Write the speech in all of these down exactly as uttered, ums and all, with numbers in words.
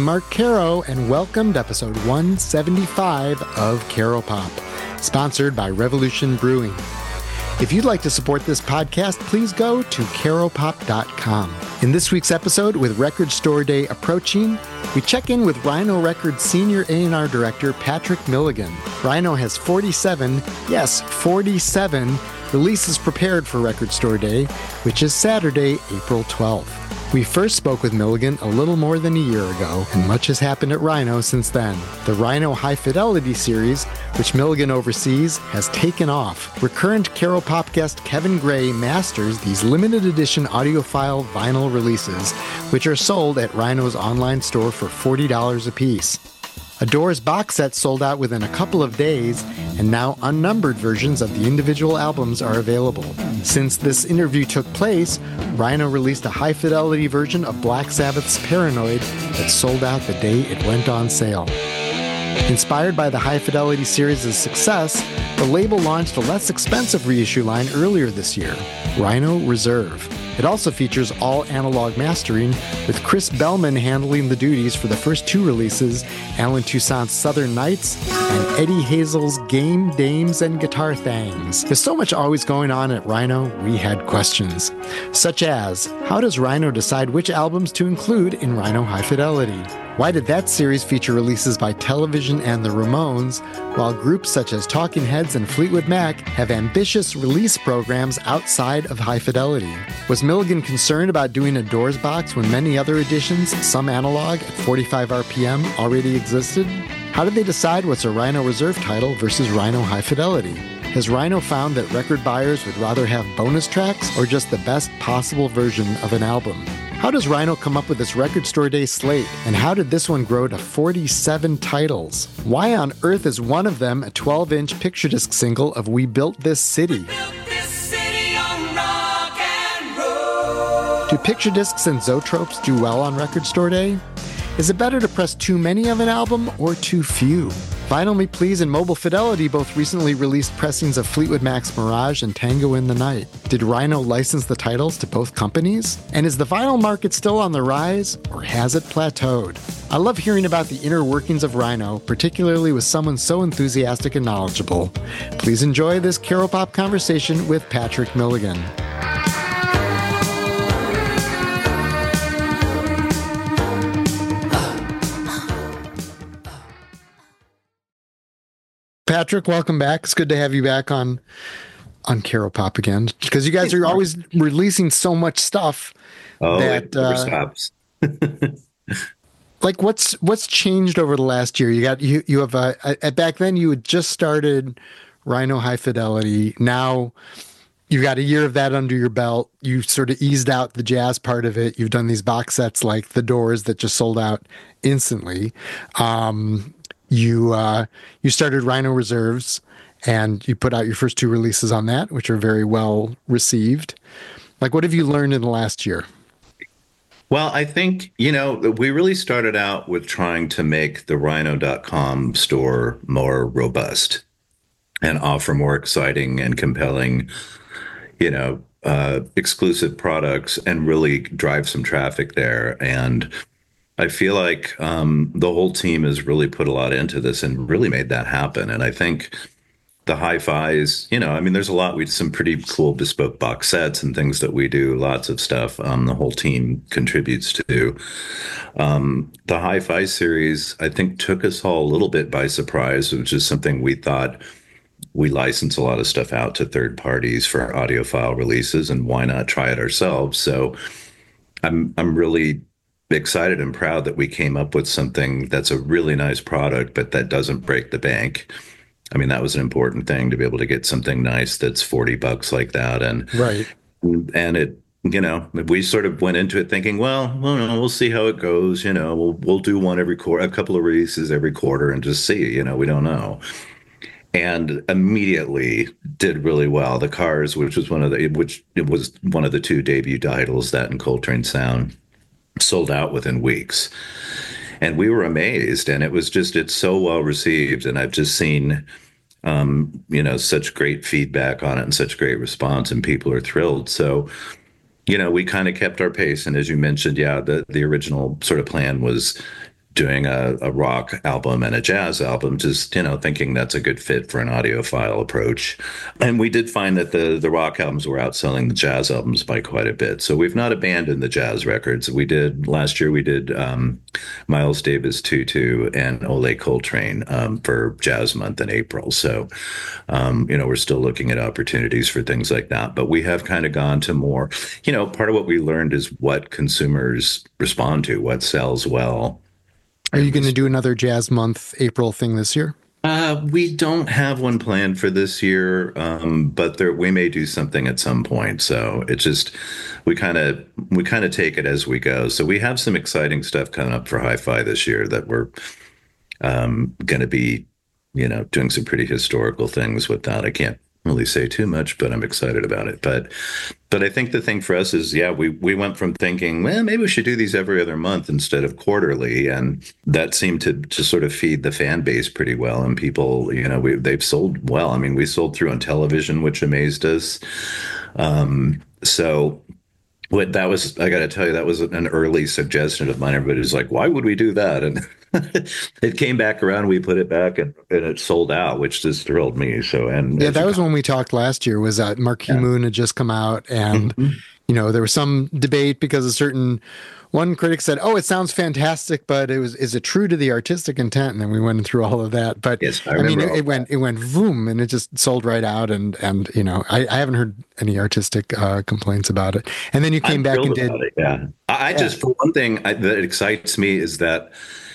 Mark Caro, and welcome to episode one seventy-five of Caro Pop, sponsored by Revolution Brewing. If you'd like to support this podcast, please go to caro pop dot com. In this week's episode, with Record Store Day approaching, we check in with Rhino Records Senior A and R Director Patrick Milligan. Rhino has forty-seven, yes, forty-seven releases prepared for Record Store Day, which is Saturday, April twelfth. We first spoke with Milligan a little more than a year ago, and much has happened at Rhino since then. The Rhino High Fidelity series, which Milligan oversees, has taken off. Recurrent Caro Pop guest Kevin Gray masters these limited edition audiophile vinyl releases, which are sold at Rhino's online store for forty dollars a piece. A Doors box set sold out within a couple of days, and now unnumbered versions of the individual albums are available. Since this interview took place, Rhino released a high-fidelity version of Black Sabbath's Paranoid that sold out the day it went on sale. Inspired by the High Fidelity series' success, the label launched a less expensive reissue line earlier this year, Rhino Reserve. It also features all analog mastering, with Chris Bellman handling the duties for the first two releases, Alan Toussaint's Southern Nights and Eddie Hazel's Game, Dames, and Guitar Thangs. There's so much always going on at Rhino, we had questions. Such as, how does Rhino decide which albums to include in Rhino High Fidelity? Why did that series feature releases by Television and the Ramones, while groups such as Talking Heads and Fleetwood Mac have ambitious release programs outside of High Fidelity? Was Milligan concerned about doing a Doors box when many other editions, some analog at forty-five R P M, already existed? How did they decide what's a Rhino Reserve title versus Rhino High Fidelity? Has Rhino found that record buyers would rather have bonus tracks or just the best possible version of an album? How does Rhino come up with this Record Store Day slate, and how did this one grow to forty-seven titles? Why on earth is one of them a twelve-inch picture disc single of We Built This City? Do picture discs and zoetropes do well on Record Store Day? Is it better to press too many of an album or too few? Vinyl Me Please and Mobile Fidelity both recently released pressings of Fleetwood Mac's Mirage and Tango in the Night. Did Rhino license the titles to both companies? And is the vinyl market still on the rise, or has it plateaued? I love hearing about the inner workings of Rhino, particularly with someone so enthusiastic and knowledgeable. Please enjoy this Caro Pop conversation with Patrick Milligan. Patrick, welcome back. It's good to have you back on on Caro Pop again, because you guys are always releasing so much stuff. Oh, that it never uh, stops. Like, what's what's changed over the last year? You got you you have a, a back then you had just started Rhino High Fidelity. Now you've got a year of that under your belt. You sort of eased out the jazz part of it. You've done these box sets like The Doors that just sold out instantly. Um, You uh, you started Rhino Reserves, and you put out your first two releases on that, which are very well received. Like, what have you learned in the last year? Well, I think, you know, we really started out with trying to make the rhino dot com store more robust and offer more exciting and compelling, you know, uh, exclusive products and really drive some traffic there. And I feel like um, the whole team has really put a lot into this and really made that happen. And I think the hi-fis, you know, I mean, there's a lot, we some pretty cool bespoke box sets and things that we do, lots of stuff um, the whole team contributes to. Um, the hi-fi series, I think, took us all a little bit by surprise, which is something we thought we license a lot of stuff out to third parties for audiophile releases, and why not try it ourselves? So I'm I'm really excited and proud that we came up with something that's a really nice product, but that doesn't break the bank. I mean, that was an important thing, to be able to get something nice that's forty bucks like that. And right. And it, you know, we sort of went into it thinking, well, well, no, we'll see how it goes. You know, we'll, we'll do one every quarter, a couple of releases every quarter, and just see, you know, we don't know. And immediately did really well. The Cars, which was one of the, which it was one of the two debut titles, that and Coltrane Sound, sold out within weeks. And we were amazed, and it was just, it's so well received. And I've just seen, um, you know, such great feedback on it and such great response, and people are thrilled. So, you know, we kind of kept our pace. And as you mentioned, yeah, the, the original sort of plan was doing a, a rock album and a jazz album, just, you know, thinking that's a good fit for an audiophile approach. And we did find that the the rock albums were outselling the jazz albums by quite a bit. So we've not abandoned the jazz records. We did last year, we did um, Miles Davis Tutu and Ole Coltrane um, for Jazz Month in April. So, um, you know, we're still looking at opportunities for things like that. But we have kind of gone to more, you know, part of what we learned is what consumers respond to, what sells well. Are you going to do another Jazz Month April thing this year? Uh, we don't have one planned for this year, um, but there, we may do something at some point. So it's just we kind of we kind of take it as we go. So we have some exciting stuff coming up for Hi-Fi this year that we're um, going to be, you know, doing some pretty historical things with that. I can't really say too much, but I'm excited about it. But but I think the thing for us is, yeah, we we went from thinking, well, maybe we should do these every other month instead of quarterly, and that seemed to to sort of feed the fan base pretty well. And people, you know, we they've sold well. I mean, we sold through on television, which amazed us. Um, so. What that was, I got to tell you, that was an early suggestion of mine. Everybody was like, why would we do that? And it came back around. We put it back and, and it sold out, which just thrilled me. So, and yeah, that was when we talked last year, was that Marquee yeah. Moon had just come out. And, mm-hmm. you know, there was some debate because a certain one critic said, oh, it sounds fantastic, but it was, is it true to the artistic intent? And then we went through all of that. But yes, I, I mean, it, it went, it went boom, and it just sold right out. And, and, you know, I, I haven't heard any artistic uh, complaints about it. And then you came I'm back and did. It, yeah. I, I yeah. just, for one thing I, that excites me is that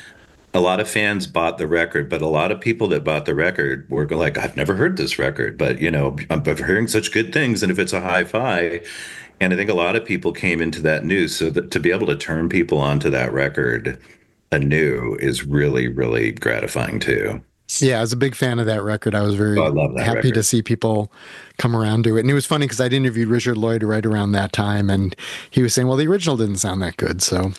a lot of fans bought the record, but a lot of people that bought the record were like, I've never heard this record, but, you know, I'm, I'm hearing such good things. And if it's a hi-fi, and I think a lot of people came into that news. So that to be able to turn people onto that record anew is really, really gratifying too. Yeah, I was a big fan of that record. I was very oh, I happy record. to see people come around to it. And it was funny because I'd interviewed Richard Lloyd right around that time, and he was saying, well, the original didn't sound that good. So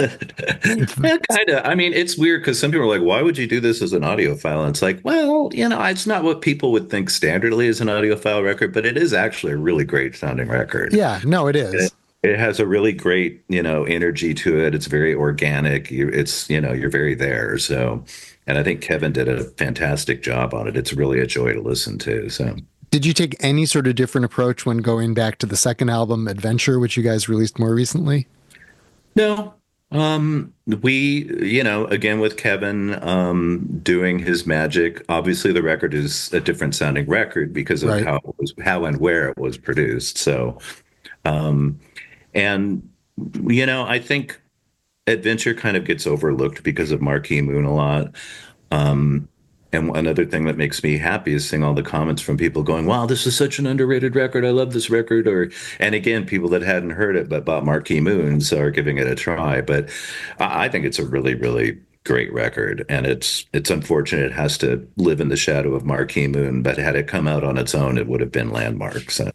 yeah, kind of. I mean, it's weird because some people are like, why would you do this as an audiophile? And it's like, well, you know, it's not what people would think standardly as an audiophile record, but it is actually a really great sounding record. Yeah, no, it is. It, it has a really great, you know, energy to it. It's very organic. You, it's, you know, you're very there. So, and I think Kevin did a fantastic job on it. It's really a joy to listen to. So. Did you take any sort of different approach when going back to the second album, Adventure, which you guys released more recently? No. Um, we, you know, again, with Kevin um, doing his magic, obviously the record is a different sounding record because of right. how it was, how and where it was produced. So, um, and, you know, I think Adventure kind of gets overlooked because of Marquee Moon a lot. Um, And another thing that makes me happy is seeing all the comments from people going, wow, this is such an underrated record. I love this record. Or, and again, people that hadn't heard it but bought Marquee Moons are giving it a try. But I think it's a really, really great record. And it's it's unfortunate it has to live in the shadow of Marquee Moon. But had it come out on its own, it would have been landmark. So.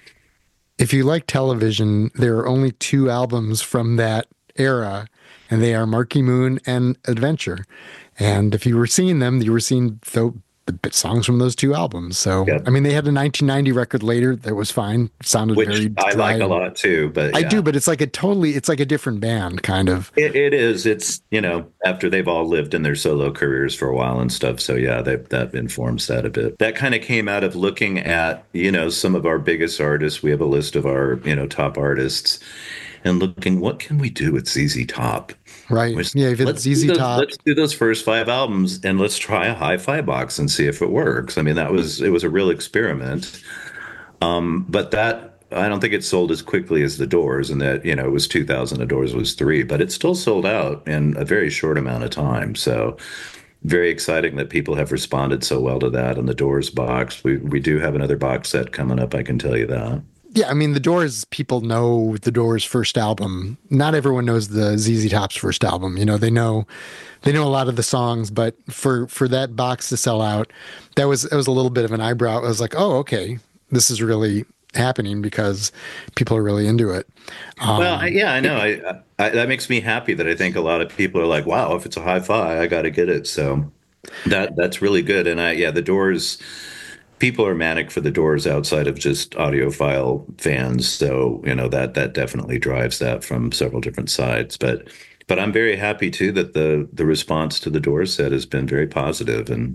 If you like television, there are only two albums from that era, and they are Marquee Moon and Adventure. And if you were seeing them, you were seeing the, the songs from those two albums. So, yeah. I mean, they had a nineteen ninety record later that was fine. It sounded Which very I like a lot too, but I yeah. do, but it's like a totally, it's like a different band kind of. It, it is. It's, you know, after they've all lived in their solo careers for a while and stuff. So yeah, that, that informs that a bit. That kind of came out of looking at, you know, some of our biggest artists. We have a list of our, you know, top artists and looking, what can we do with Z Z Top? Right. Which, yeah. If it's Z Z Top, let's do those first five albums and let's try a hi-fi box and see if it works. I mean, that was, it was a real experiment. Um, but that, I don't think it sold as quickly as The Doors, and that, you know, it was two thousand, The Doors was three, but it still sold out in a very short amount of time. So very exciting that people have responded so well to that. And The Doors box, we, we do have another box set coming up. I can tell you that. Yeah, I mean, The Doors, people know The Doors' first album. Not everyone knows the Z Z Top's first album. You know, they know they know a lot of the songs, but for, for that box to sell out, that was it was a little bit of an eyebrow. I was like, oh, okay, this is really happening because people are really into it. Um, well, I, yeah, I know. I, I, that makes me happy that I think a lot of people are like, wow, if it's a hi-fi, I got to get it. So that that's really good. And I, yeah, The Doors... people are manic for The Doors outside of just audiophile fans. So, you know, that that definitely drives that from several different sides. But but I'm very happy too that the the response to the Doors set has been very positive, and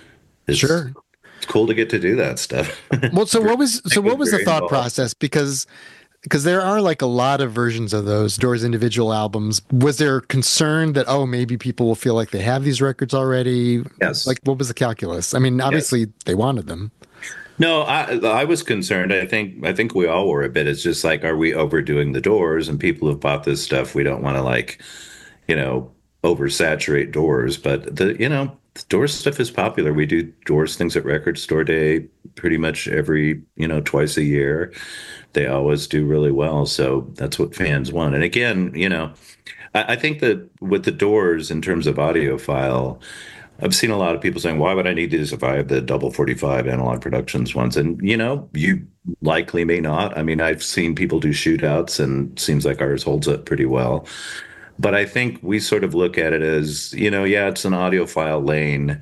it's Sure. it's cool to get to do that stuff. Well, so what was so Nick was what was the very thought involved. process? Because because there are like a lot of versions of those Doors individual albums. Was there concern that, oh, maybe people will feel like they have these records already? Yes, Like, what was the calculus? I mean, yes. obviously they wanted them. No, I I was concerned. I think I think we all were a bit. It's just like, are we overdoing the Doors? And people have bought this stuff. We don't want to like, you know, oversaturate Doors. But the you know, the Doors stuff is popular. We do Doors things at Record Store Day pretty much every, you know, twice a year. They always do really well. So that's what fans want. And again, you know, I, I think that with the Doors in terms of audiophile, I've seen a lot of people saying, why would I need these if I have the double forty-five analog productions ones? And, you know, you likely may not. I mean, I've seen people do shootouts and it seems like ours holds up pretty well. But I think we sort of look at it as, you know, yeah, it's an audiophile lane,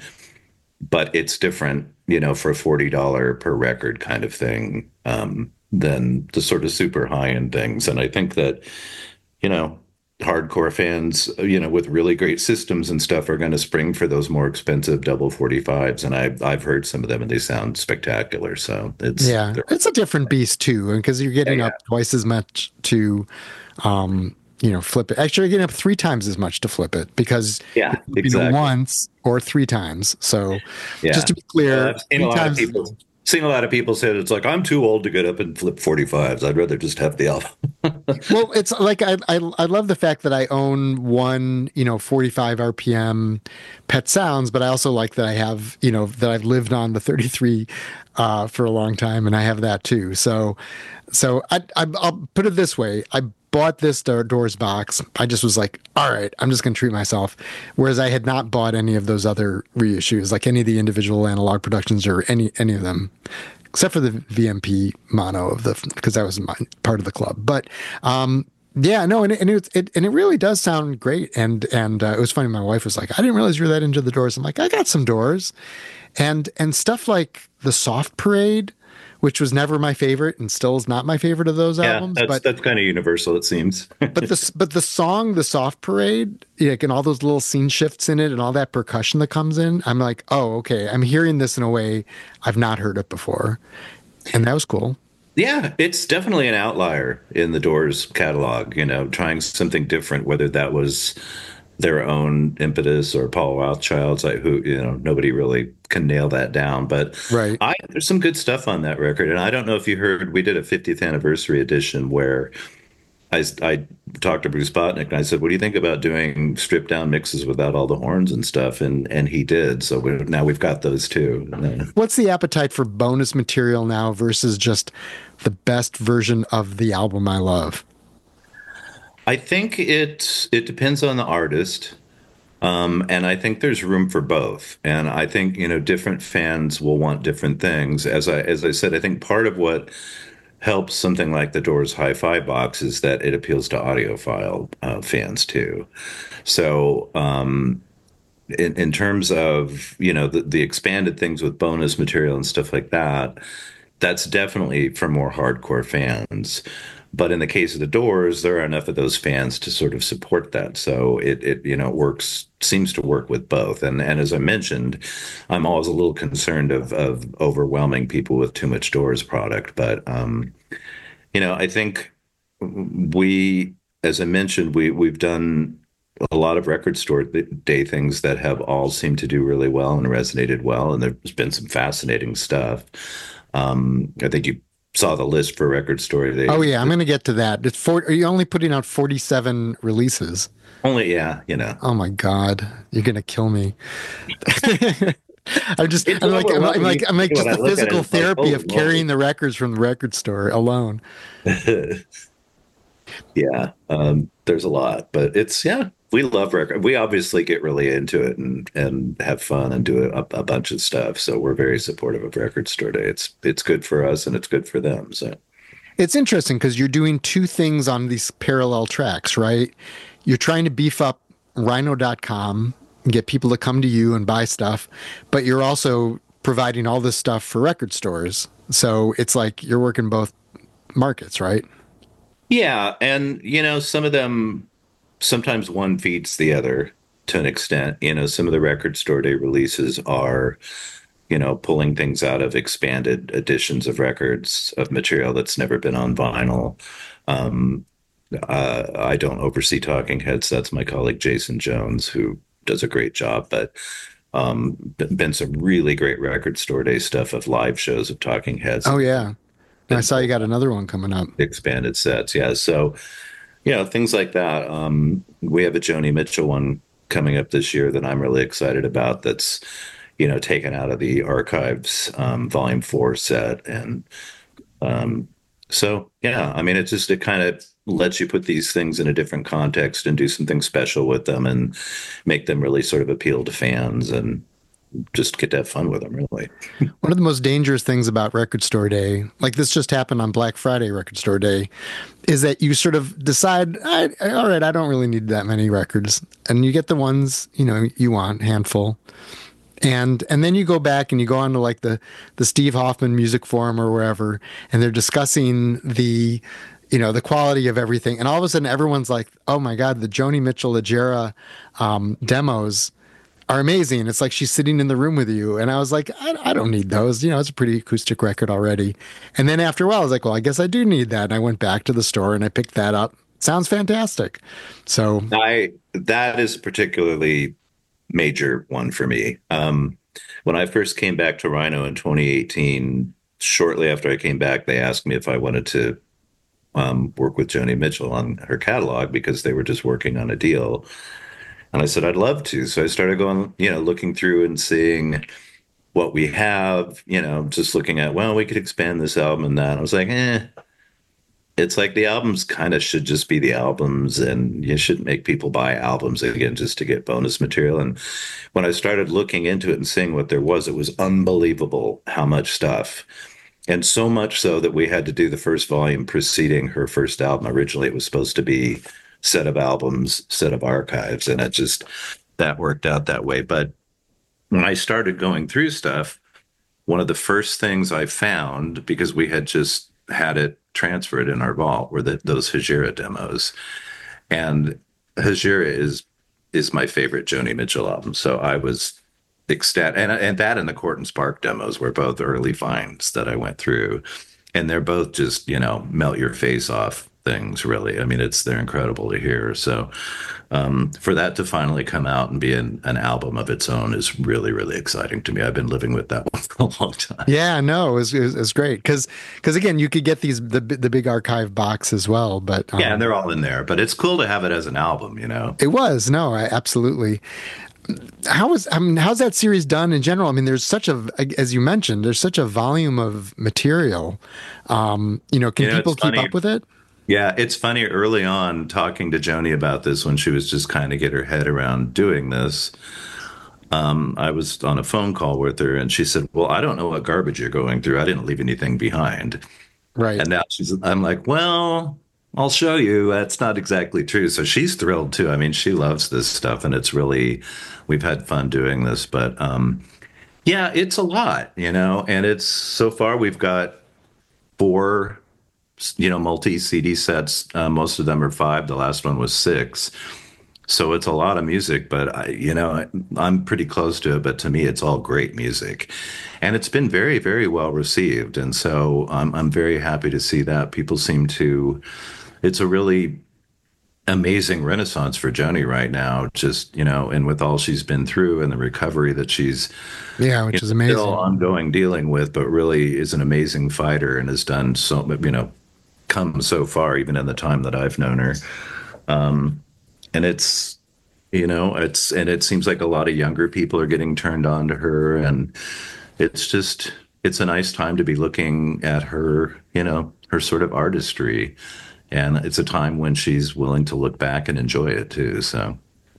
but it's different, you know, for a forty dollars per record kind of thing, um, than the sort of super high end things. And I think that, you know, hardcore fans, you know, with really great systems and stuff are going to spring for those more expensive double forty-fives. And I've, I've heard some of them and they sound spectacular. So it's, Yeah, it's a different beast too, because you're yeah, getting yeah, up twice as much to, um, you know, flip it. Actually, you're getting up three times as much to flip it because yeah, you're flipping it exactly. once or three times. So, just Yeah. to be Well, clear, I've seen a three lot of times. people, seen a lot of people say it's like, I'm too old to get up and flip forty-fives. I'd rather just have the album. Well, it's like I, I I love the fact that I own one, you know, forty-five R P M Pet Sounds, but I also like that I have, you know, that I've lived on the thirty-three uh, for a long time, and I have that too. So, so I, I I'll put it this way: I bought this Do- Doors box. I just was like, all right, I'm just going to treat myself. Whereas I had not bought any of those other reissues, like any of the individual analog productions or any any of them, except for the V M P mono of the because that was my part of the club. But um, yeah, no, and it, and it, it and it really does sound great. And and uh, it was funny. My wife was like, "I didn't realize you were that into the Doors." I'm like, "I got some Doors," and and stuff like the Soft Parade, which was never my favorite and still is not my favorite of those Yeah, albums, that's but. that's kind of universal, it seems. But the but the song, the Soft Parade, like, and all those little scene shifts in it, and all that percussion that comes in, I'm like, oh, okay, I'm hearing this in a way I've not heard it before, and that was cool. Yeah, it's definitely an outlier in the Doors catalog, you know, trying something different, whether that was their own impetus or Paul Wildchild's, like who, you know, nobody really can nail that down. But Right. I there's some good stuff on that record. And I don't know if you heard, we did a fiftieth anniversary edition where I, I talked to Bruce Botnick and I said, "What do you think about doing stripped down mixes without all the horns and stuff?" And and he did. So we, now we've got those too. What's the appetite for bonus material now versus just the best version of the album I love? I think it it depends on the artist. Um, and I think there's room for both. And I think, you know, different fans will want different things. As I as I said, I think part of what helps something like the Doors Hi-Fi box is that it appeals to audiophile uh, fans too. So um, in, in terms of, you know, the, the expanded things with bonus material and stuff like that, that's definitely for more hardcore fans. But in the case of the Doors, there are enough of those fans to sort of support that. So it, it you know, works, seems to work with both. And and as I mentioned, I'm always a little concerned of of overwhelming people with too much Doors product. But um, you know, I think we, as I mentioned, we we've done a lot of record store day things that have all seemed to do really well and resonated well. And there's been some fascinating stuff. Um, I think you saw the list for Record Store Oh Day. yeah, I'm going to get to that. It's four, are you only putting out forty-seven releases? Only, yeah, you know, Oh my God, you're going to kill me. I'm just, it's I'm like, I'm, I'm overwhelming. like, I'm like When just I the look at it, physical it's like, therapy holy of carrying moly. the records from the record store alone. Yeah, um, there's a lot, but it's yeah, we love record. We obviously get really into it and and have fun and do a, a bunch of stuff. So we're very supportive of Record Store Day. It's it's good for us and it's good for them. So It's interesting because you're doing two things on these parallel tracks, right? You're trying to beef up rhino dot com and get people to come to you and buy stuff, but you're also providing all this stuff for record stores. So it's like you're working both markets, right? yeah, and you know, some of them. sometimes one feeds the other to an extent. You know, some of the record store day releases are, you know, pulling things out of expanded editions of records of material that's never been on vinyl. Um, uh, I don't oversee Talking Heads. That's my colleague Jason Jones, who does a great job. But um, been some really great record store day stuff of live shows of Talking Heads. Oh yeah, I saw you got another one coming up. Expanded sets, yeah. So, you know, things like that. Um, we have a Joni Mitchell one coming up this year that I'm really excited about. That's, you know, taken out of the archives, um, volume four set. And um, so, yeah, I mean, it just, it kind of lets you put these things in a different context and do something special with them and make them really sort of appeal to fans and just get to have fun with them, really. One of the most dangerous things about Record Store Day, like this just happened on Black Friday Record Store Day, is that you sort of decide, I, all right, I don't really need that many records. And you get the ones, you know, you want, handful. And and then you go back and you go on to like the, the Steve Hoffman Music Forum or wherever, and they're discussing the, you know, the quality of everything. And all of a sudden everyone's like, oh my God, the Joni Mitchell Ajera um, demos are amazing. It's like she's sitting in the room with you. And I was like, I, I don't need those. You know, it's a pretty acoustic record already. And then after a while, I was like, well, I guess I do need that. And I went back to the store and I picked that up. Sounds fantastic. So I that is a particularly major one for me. Um, when I first came back to Rhino in twenty eighteen, shortly after I came back, they asked me if I wanted to um, work with Joni Mitchell on her catalog because they were just working on a deal. And I said, I'd love to. So I started going, you know, looking through and seeing what we have, you know, just looking at, well, we could expand this album and that. I was like, eh, it's like the albums kind of should just be the albums and you shouldn't make people buy albums again just to get bonus material. And when I started looking into it and seeing what there was, it was unbelievable how much stuff. And so much so that we had to do the first volume preceding her first album. Originally, it was supposed to be set of albums, set of archives, and it just, that worked out that way. But when I started going through stuff, one of the first things I found, because we had just had it transferred in our vault, were the, those Hejira demos. And Hejira is is my favorite Joni Mitchell album. So I was ecstatic. And, and that and the Court and Spark demos were both early finds that I went through. And they're both just, you know, melt your face off things, really. I mean, it's they're incredible to hear. So um, for that to finally come out and be an, an album of its own is really, really exciting to me. I've been living with that one for a long time. Yeah, no, it was, it was, it was great. Because, because again, you could get these, the, the big archive box as well, but. Um, yeah, and they're all in there, but it's cool to have it as an album, you know? It was, no, I, absolutely. How is, I mean, how's that series done in general? I mean, there's such a, as you mentioned, there's such a volume of material. Um, you know, can you know, people keep funny. up with it? Yeah, it's funny, early on talking to Joni about this when she was just kind of get her head around doing this. Um, I was on a phone call with her and she said, well, I don't know what garbage you're going through. I didn't leave anything behind. Right. And now she's, I'm like, well, I'll show you. That's not exactly true. So she's thrilled too. I mean, she loves this stuff and it's really, we've had fun doing this, but um, yeah, it's a lot, you know, and it's, so far we've got four you know, multi-C D sets. Uh, most of them are five. The last one was six. So it's a lot of music, but I, you know, I, I'm pretty close to it, but to me, it's all great music. And it's been very, very well received. And so I'm, I'm very happy to see that. People seem to, it's a really amazing renaissance for Joni right now, just, you know, and with all she's been through and the recovery that she's yeah, which is amazing, still ongoing dealing with, but really is an amazing fighter and has done so, you know, come so far, even in the time that I've known her. Um, and it's, you know, it's, and it seems like a lot of younger people are getting turned on to her. And it's just, it's a nice time to be looking at her, you know, her sort of artistry. And it's a time when she's willing to look back and enjoy it too. So.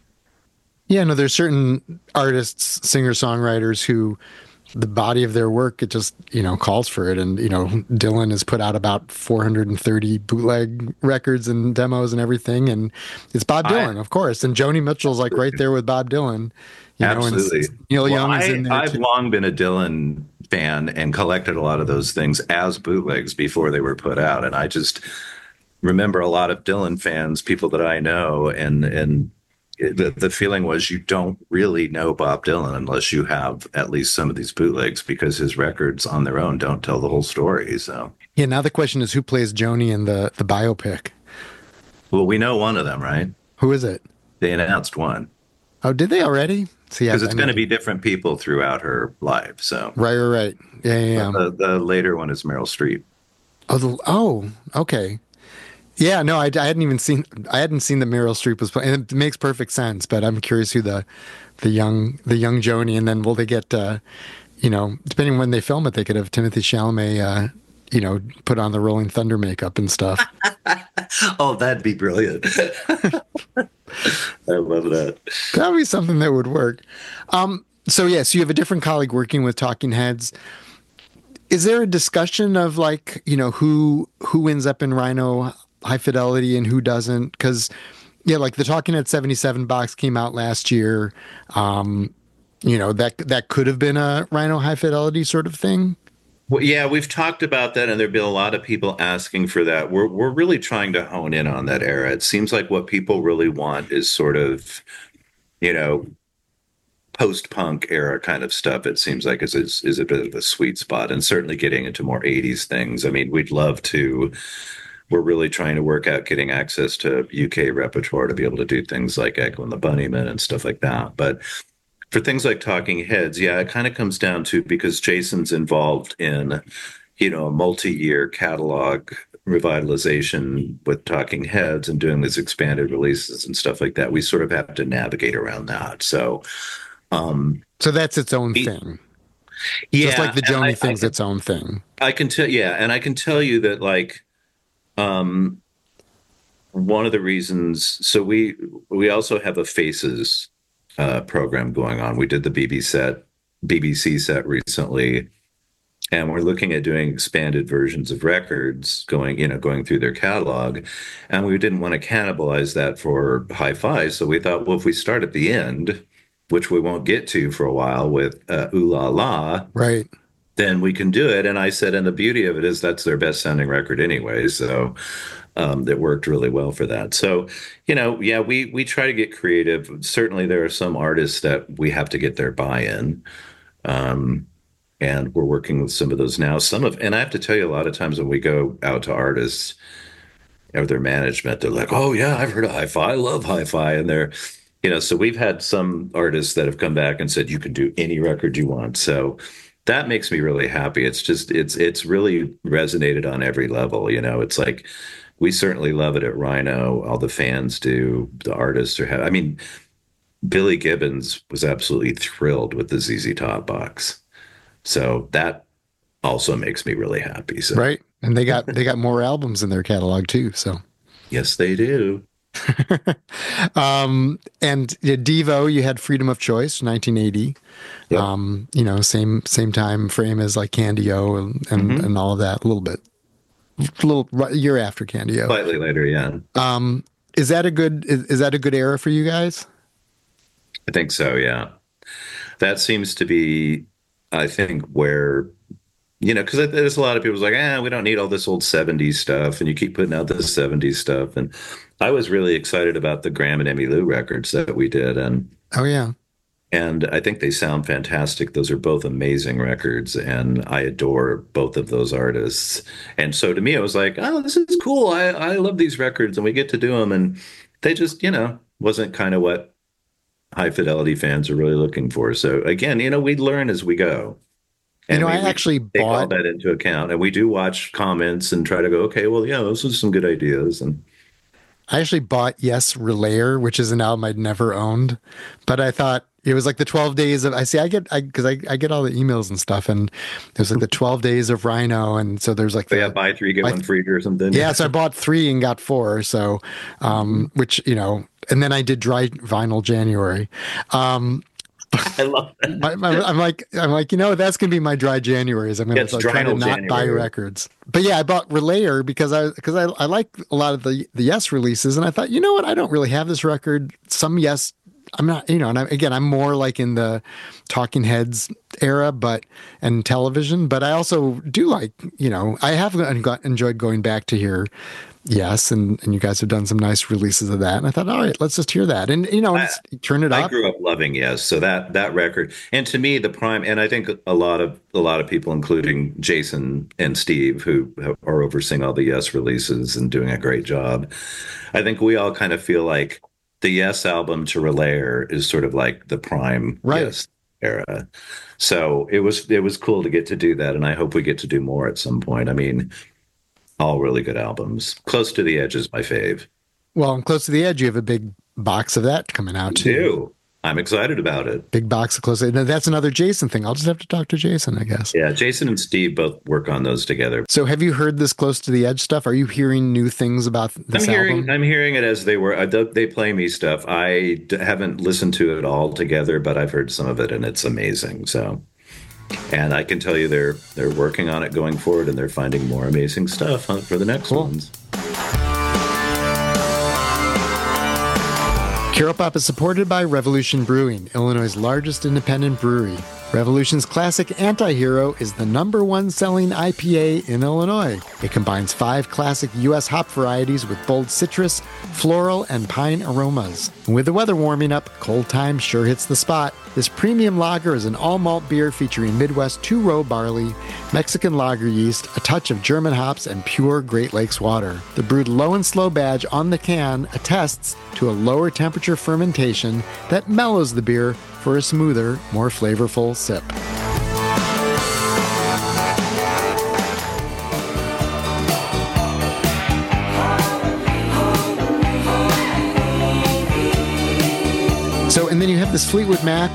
Yeah, no, there's certain artists, singer-songwriters who the body of their work, it just, you know, calls for it. And, you know, Dylan has put out about four hundred thirty bootleg records and demos and everything. And it's Bob Dylan, I, of course. And Joni Mitchell's like right there with Bob Dylan. You absolutely. Know, and Neil well, Young I, is in there I've too. long been a Dylan fan and collected a lot of those things as bootlegs before they were put out. And I just, remember a lot of Dylan fans, people that I know, and and the the feeling was you don't really know Bob Dylan unless you have at least some of these bootlegs because his records on their own don't tell the whole story. So Yeah, now the question is who plays Joni in the the biopic? well, we know one of them, right? Who is it? They announced one Oh, did they already? See, I, because I it's going to need be different people throughout her life. So right, right, right. Yeah, yeah, yeah. the, the later one is Meryl Streep. Oh, the, oh, okay. Yeah, no, I, I hadn't even seen. I hadn't seen that Meryl Streep was playing. It makes perfect sense, but I'm curious who the the young the young Joni, and then will they get? Uh, you know, depending when they film it, they could have Timothy Chalamet. Uh, you know, put on the Rolling Thunder makeup and stuff. Oh, that'd be brilliant. I love that. That would be something that would work. Um, so yes, yeah, so you have a different colleague working with Talking Heads. Is there a discussion of like, you know, who who ends up in Rhino High Fidelity and who doesn't? Because yeah, like the Talking Heads seventy-seven box came out last year. Um, you know, that that could have been a Rhino High Fidelity sort of thing. Well, yeah, we've talked about that, and there've been a lot of people asking for that. We're we're really trying to hone in on that era. It seems like what people really want is sort of, you know, post-punk era kind of stuff. It seems like is is, is a bit of a sweet spot, and certainly getting into more eighties things. I mean, we'd love to. We're really trying to work out getting access to U K repertoire to be able to do things like Echo and the Bunnymen and stuff like that. But for things like Talking Heads, yeah, it kind of comes down to because Jason's involved in, you know, a multi-year catalog revitalization with Talking Heads and doing these expanded releases and stuff like that. We sort of have to navigate around that. So, um, so that's its own it, thing. Yeah, just like the Joni I, thing's I can, its own thing. I can tell, yeah, and I can tell you that like. Um, one of the reasons, so we we also have a Faces uh, program going on. We did the B B set, B B C set recently, and we're looking at doing expanded versions of records, going you know going through their catalog, and we didn't want to cannibalize that for Hi-Fi, so we thought, well, if we start at the end, which we won't get to for a while with uh, Ooh La La, right? Then we can do it. And I said, and the beauty of it is that's their best sounding record anyway. So um, that worked really well for that. So, you know, yeah, we we try to get creative. Certainly there are some artists that we have to get their buy-in. Um, and we're working with some of those now. Some of, and I have to tell you, a lot of times when we go out to artists or their management, they're like, oh yeah, I've heard of Hi-Fi. I love Hi-Fi. And they're, you know, so we've had some artists that have come back and said, you can do any record you want. So that makes me really happy. It's just it's it's really resonated on every level. You know, it's like we certainly love it at Rhino. All the fans do. The artists are. Ha- I mean, Billy Gibbons was absolutely thrilled with the Z Z Top box. So that also makes me really happy. So right, and they got they got more albums in their catalog too. So yes, they do. um, and yeah, Devo, you had Freedom of Choice, nineteen eighty. Yep. Um, you know, same same time frame as like Candy-O and and, mm-hmm. and all of that. A little bit, a little year after Candy-O. Slightly later, yeah. Um, is that a good is, is that a good era for you guys? I think so. Yeah, that seems to be, I think, where. You know, because there's a lot of people like, ah, we don't need all this old seventies stuff, and you keep putting out this seventies stuff. And I was really excited about the Graham and Emmylou records that we did, and oh yeah, and I think they sound fantastic. Those are both amazing records, and I adore both of those artists. And so to me, it was like, oh, this is cool. I I love these records, and we get to do them. And they just, you know, wasn't kind of what High Fidelity fans are really looking for. So again, you know, we learn as we go. And you know, we, I actually take bought all that into account, and we do watch comments and try to go, okay, well, yeah, those are some good ideas. And I actually bought Yes Relayer, which is an album I'd never owned, but I thought it was like the twelve days of, I see, I get, I, cause I, I get all the emails and stuff, and it was like the twelve days of Rhino. And so there's like, the, yeah, buy three, get one free or something. Yeah. So I bought three and got four. So, um, which, you know, and then I did dry vinyl January. Um, I love that. I'm like, I'm like, you know, that's gonna be my dry Januaries. I'm gonna like, try to not January. buy records. But yeah, I bought Relayer because I because I, I like a lot of the the Yes releases, and I thought, you know what, I don't really have this record. Some Yes, I'm not, you know, and I, again, I'm more like in the Talking Heads era, but and television. But I also do like, you know, I have enjoyed going back to hear Yes, and, and you guys have done some nice releases of that. And I thought, all right, let's just hear that. And, you know, I, just turn it I up. grew up loving Yes, so that that record, and to me, the prime, and I think a lot of a lot of people, including Jason and Steve, who are overseeing all the Yes releases and doing a great job. I think we all kind of feel like the Yes album to Relayer is sort of like the prime Right. Yes era. So it was it was cool to get to do that, and I hope we get to do more at some point. I mean, all really good albums. Close to the Edge is my fave. Well, and Close to the Edge, you have a big box of that coming out, too. I do. I'm excited about it. Big box of Close to the Edge. That's another Jason thing. I'll just have to talk to Jason, I guess. Yeah, Jason and Steve both work on those together. So have you heard this Close to the Edge stuff? Are you hearing new things about this I'm hearing, album? I'm hearing it as they were. I, they play me stuff. I d- haven't listened to it all together, but I've heard some of it, and it's amazing. So, and I can tell you they're they're working on it going forward, and they're finding more amazing stuff for the next Cool. ones. Caro Pop is supported by Revolution Brewing, Illinois' largest independent brewery. Revolution's classic Anti-Hero is the number one selling I P A in Illinois. It combines five classic U S hop varieties with bold citrus, floral, and pine aromas. And with the weather warming up, cold time sure hits the spot. This premium lager is an all-malt beer featuring Midwest two-row barley, Mexican lager yeast, a touch of German hops, and pure Great Lakes water. The brewed low and slow badge on the can attests to a lower temperature fermentation that mellows the beer for a smoother, more flavorful sip. So, and then you have this Fleetwood Mac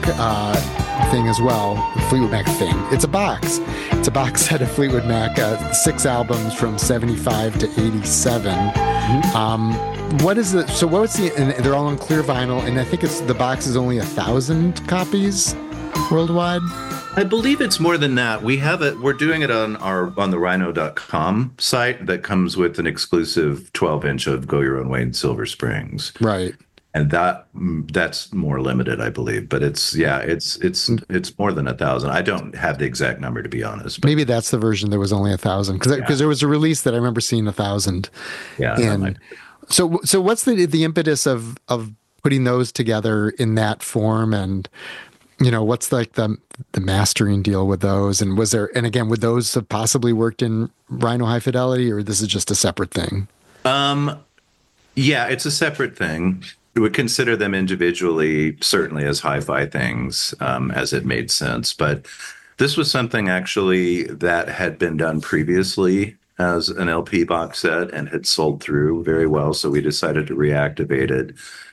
uh, thing as well. The Fleetwood Mac thing. It's a box. It's a box set of Fleetwood Mac, uh, six albums from seventy-five to eighty-seven. Mm-hmm. Um, what is the, so what's the, and they're all on clear vinyl, and I think it's, the box is only a thousand copies worldwide. I believe it's more than that. We have it. We're doing it on our on the rhino dot com site that comes with an exclusive twelve inch of Go Your Own Way in Silver Springs. Right. And that that's more limited, I believe. But it's yeah, it's it's it's more than a thousand. I don't have the exact number, to be honest. But maybe that's the version that was only a thousand, because because yeah. there was a release that I remember seeing a thousand. Yeah. And so so what's the the impetus of of putting those together in that form, and you know what's like the the mastering deal with those, and was there, and again, would those have possibly worked in Rhino High Fidelity, or this is just a separate thing? Um, yeah, it's a separate thing. We would consider them individually, certainly as hi-fi things, um, as it made sense. But this was something actually that had been done previously as an L P box set and had sold through very well. So we decided to reactivate it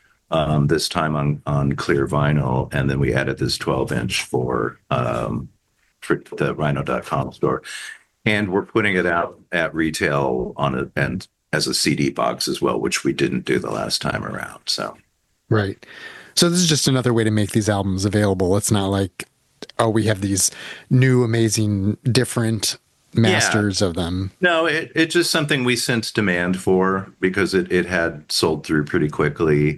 um, this time on, on clear vinyl. And then we added this twelve inch for, um, for the rhino dot com store. And we're putting it out at retail on a, and as a C D box as well, which we didn't do the last time around. So, right. So this is just another way to make these albums available. It's not like, oh, we have these new, amazing, different masters yeah. of them. No, it, it's just something we sensed demand for because it, it had sold through pretty quickly.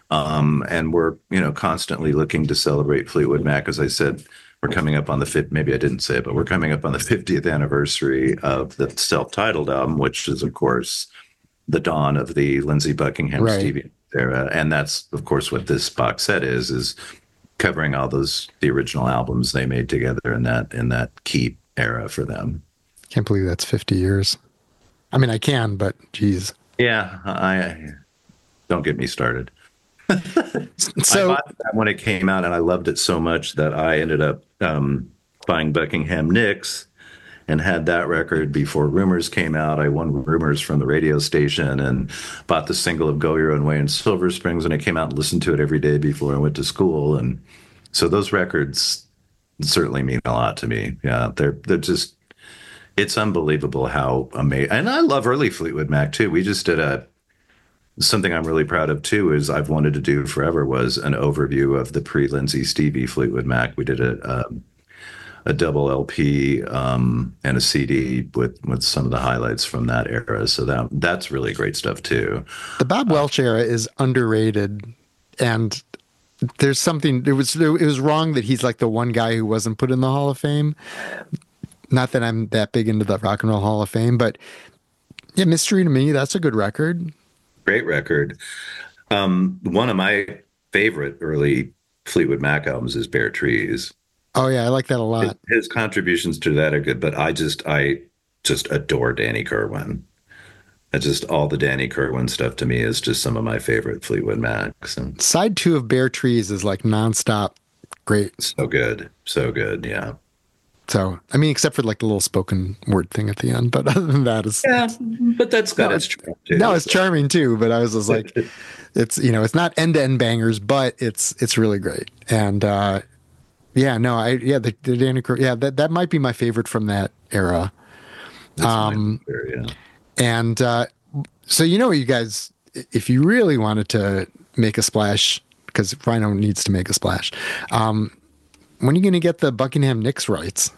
Um, and we're, you know, constantly looking to celebrate Fleetwood Mac. As I said, we're coming up on the fifth, maybe I didn't say it, but we're coming up on the fiftieth anniversary of the self-titled album, which is, of course, the dawn of the Lindsey Buckingham right. Stevie era. And that's, of course, what this box set is, is covering all those, the original albums they made together in that, in that key era for them. Can't believe that's fifty years. I mean, I can, but geez. Yeah, I don't get me started. So I bought that when it came out, and I loved it so much that I ended up um, buying Buckingham Nicks and had that record before Rumors came out. I won Rumors from the radio station and bought the single of Go Your Own Way in Silver Springs when it came out and listened to it every day before I went to school. And so those records certainly mean a lot to me. Yeah, they're they're just, it's unbelievable how amazing. And I love early Fleetwood Mac too. We just did a, something I'm really proud of too, is I've wanted to do forever, was an overview of the pre-Lindsey Stevie Fleetwood Mac. We did a, um, a double L P um, and a C D with, with some of the highlights from that era. So that that's really great stuff too. The Bob Welch era is underrated, and there's something, it was, it was wrong that he's like the one guy who wasn't put in the Hall of Fame. Not that I'm that big into the Rock and Roll Hall of Fame, but Yeah, Mystery to Me, that's a good record. Great record. Um, one of my favorite early Fleetwood Mac albums is Bare Trees. Oh yeah, I like that a His, lot. his contributions to that are good, but I just I just adore Danny Kirwan. I just all the Danny Kirwan stuff to me is just some of my favorite Fleetwood Macs, and Side two of Bare Trees is like nonstop great. so good, so good. Yeah, So, I mean, except for like the little spoken word thing at the end, but other than that, it's yeah, but that's got no, its it's, charm too. no, it's charming too. But I was just like, it's you know, it's not end to end bangers, but it's it's really great. And uh, yeah, no, I yeah, the, the Danny, Cro- yeah, that that might be my favorite from that era. That's mine. Sure, yeah. And uh, so you know, you guys, if you really wanted to make a splash, because Rhino needs to make a splash, um, when are you going to get the Buckingham Nicks rights?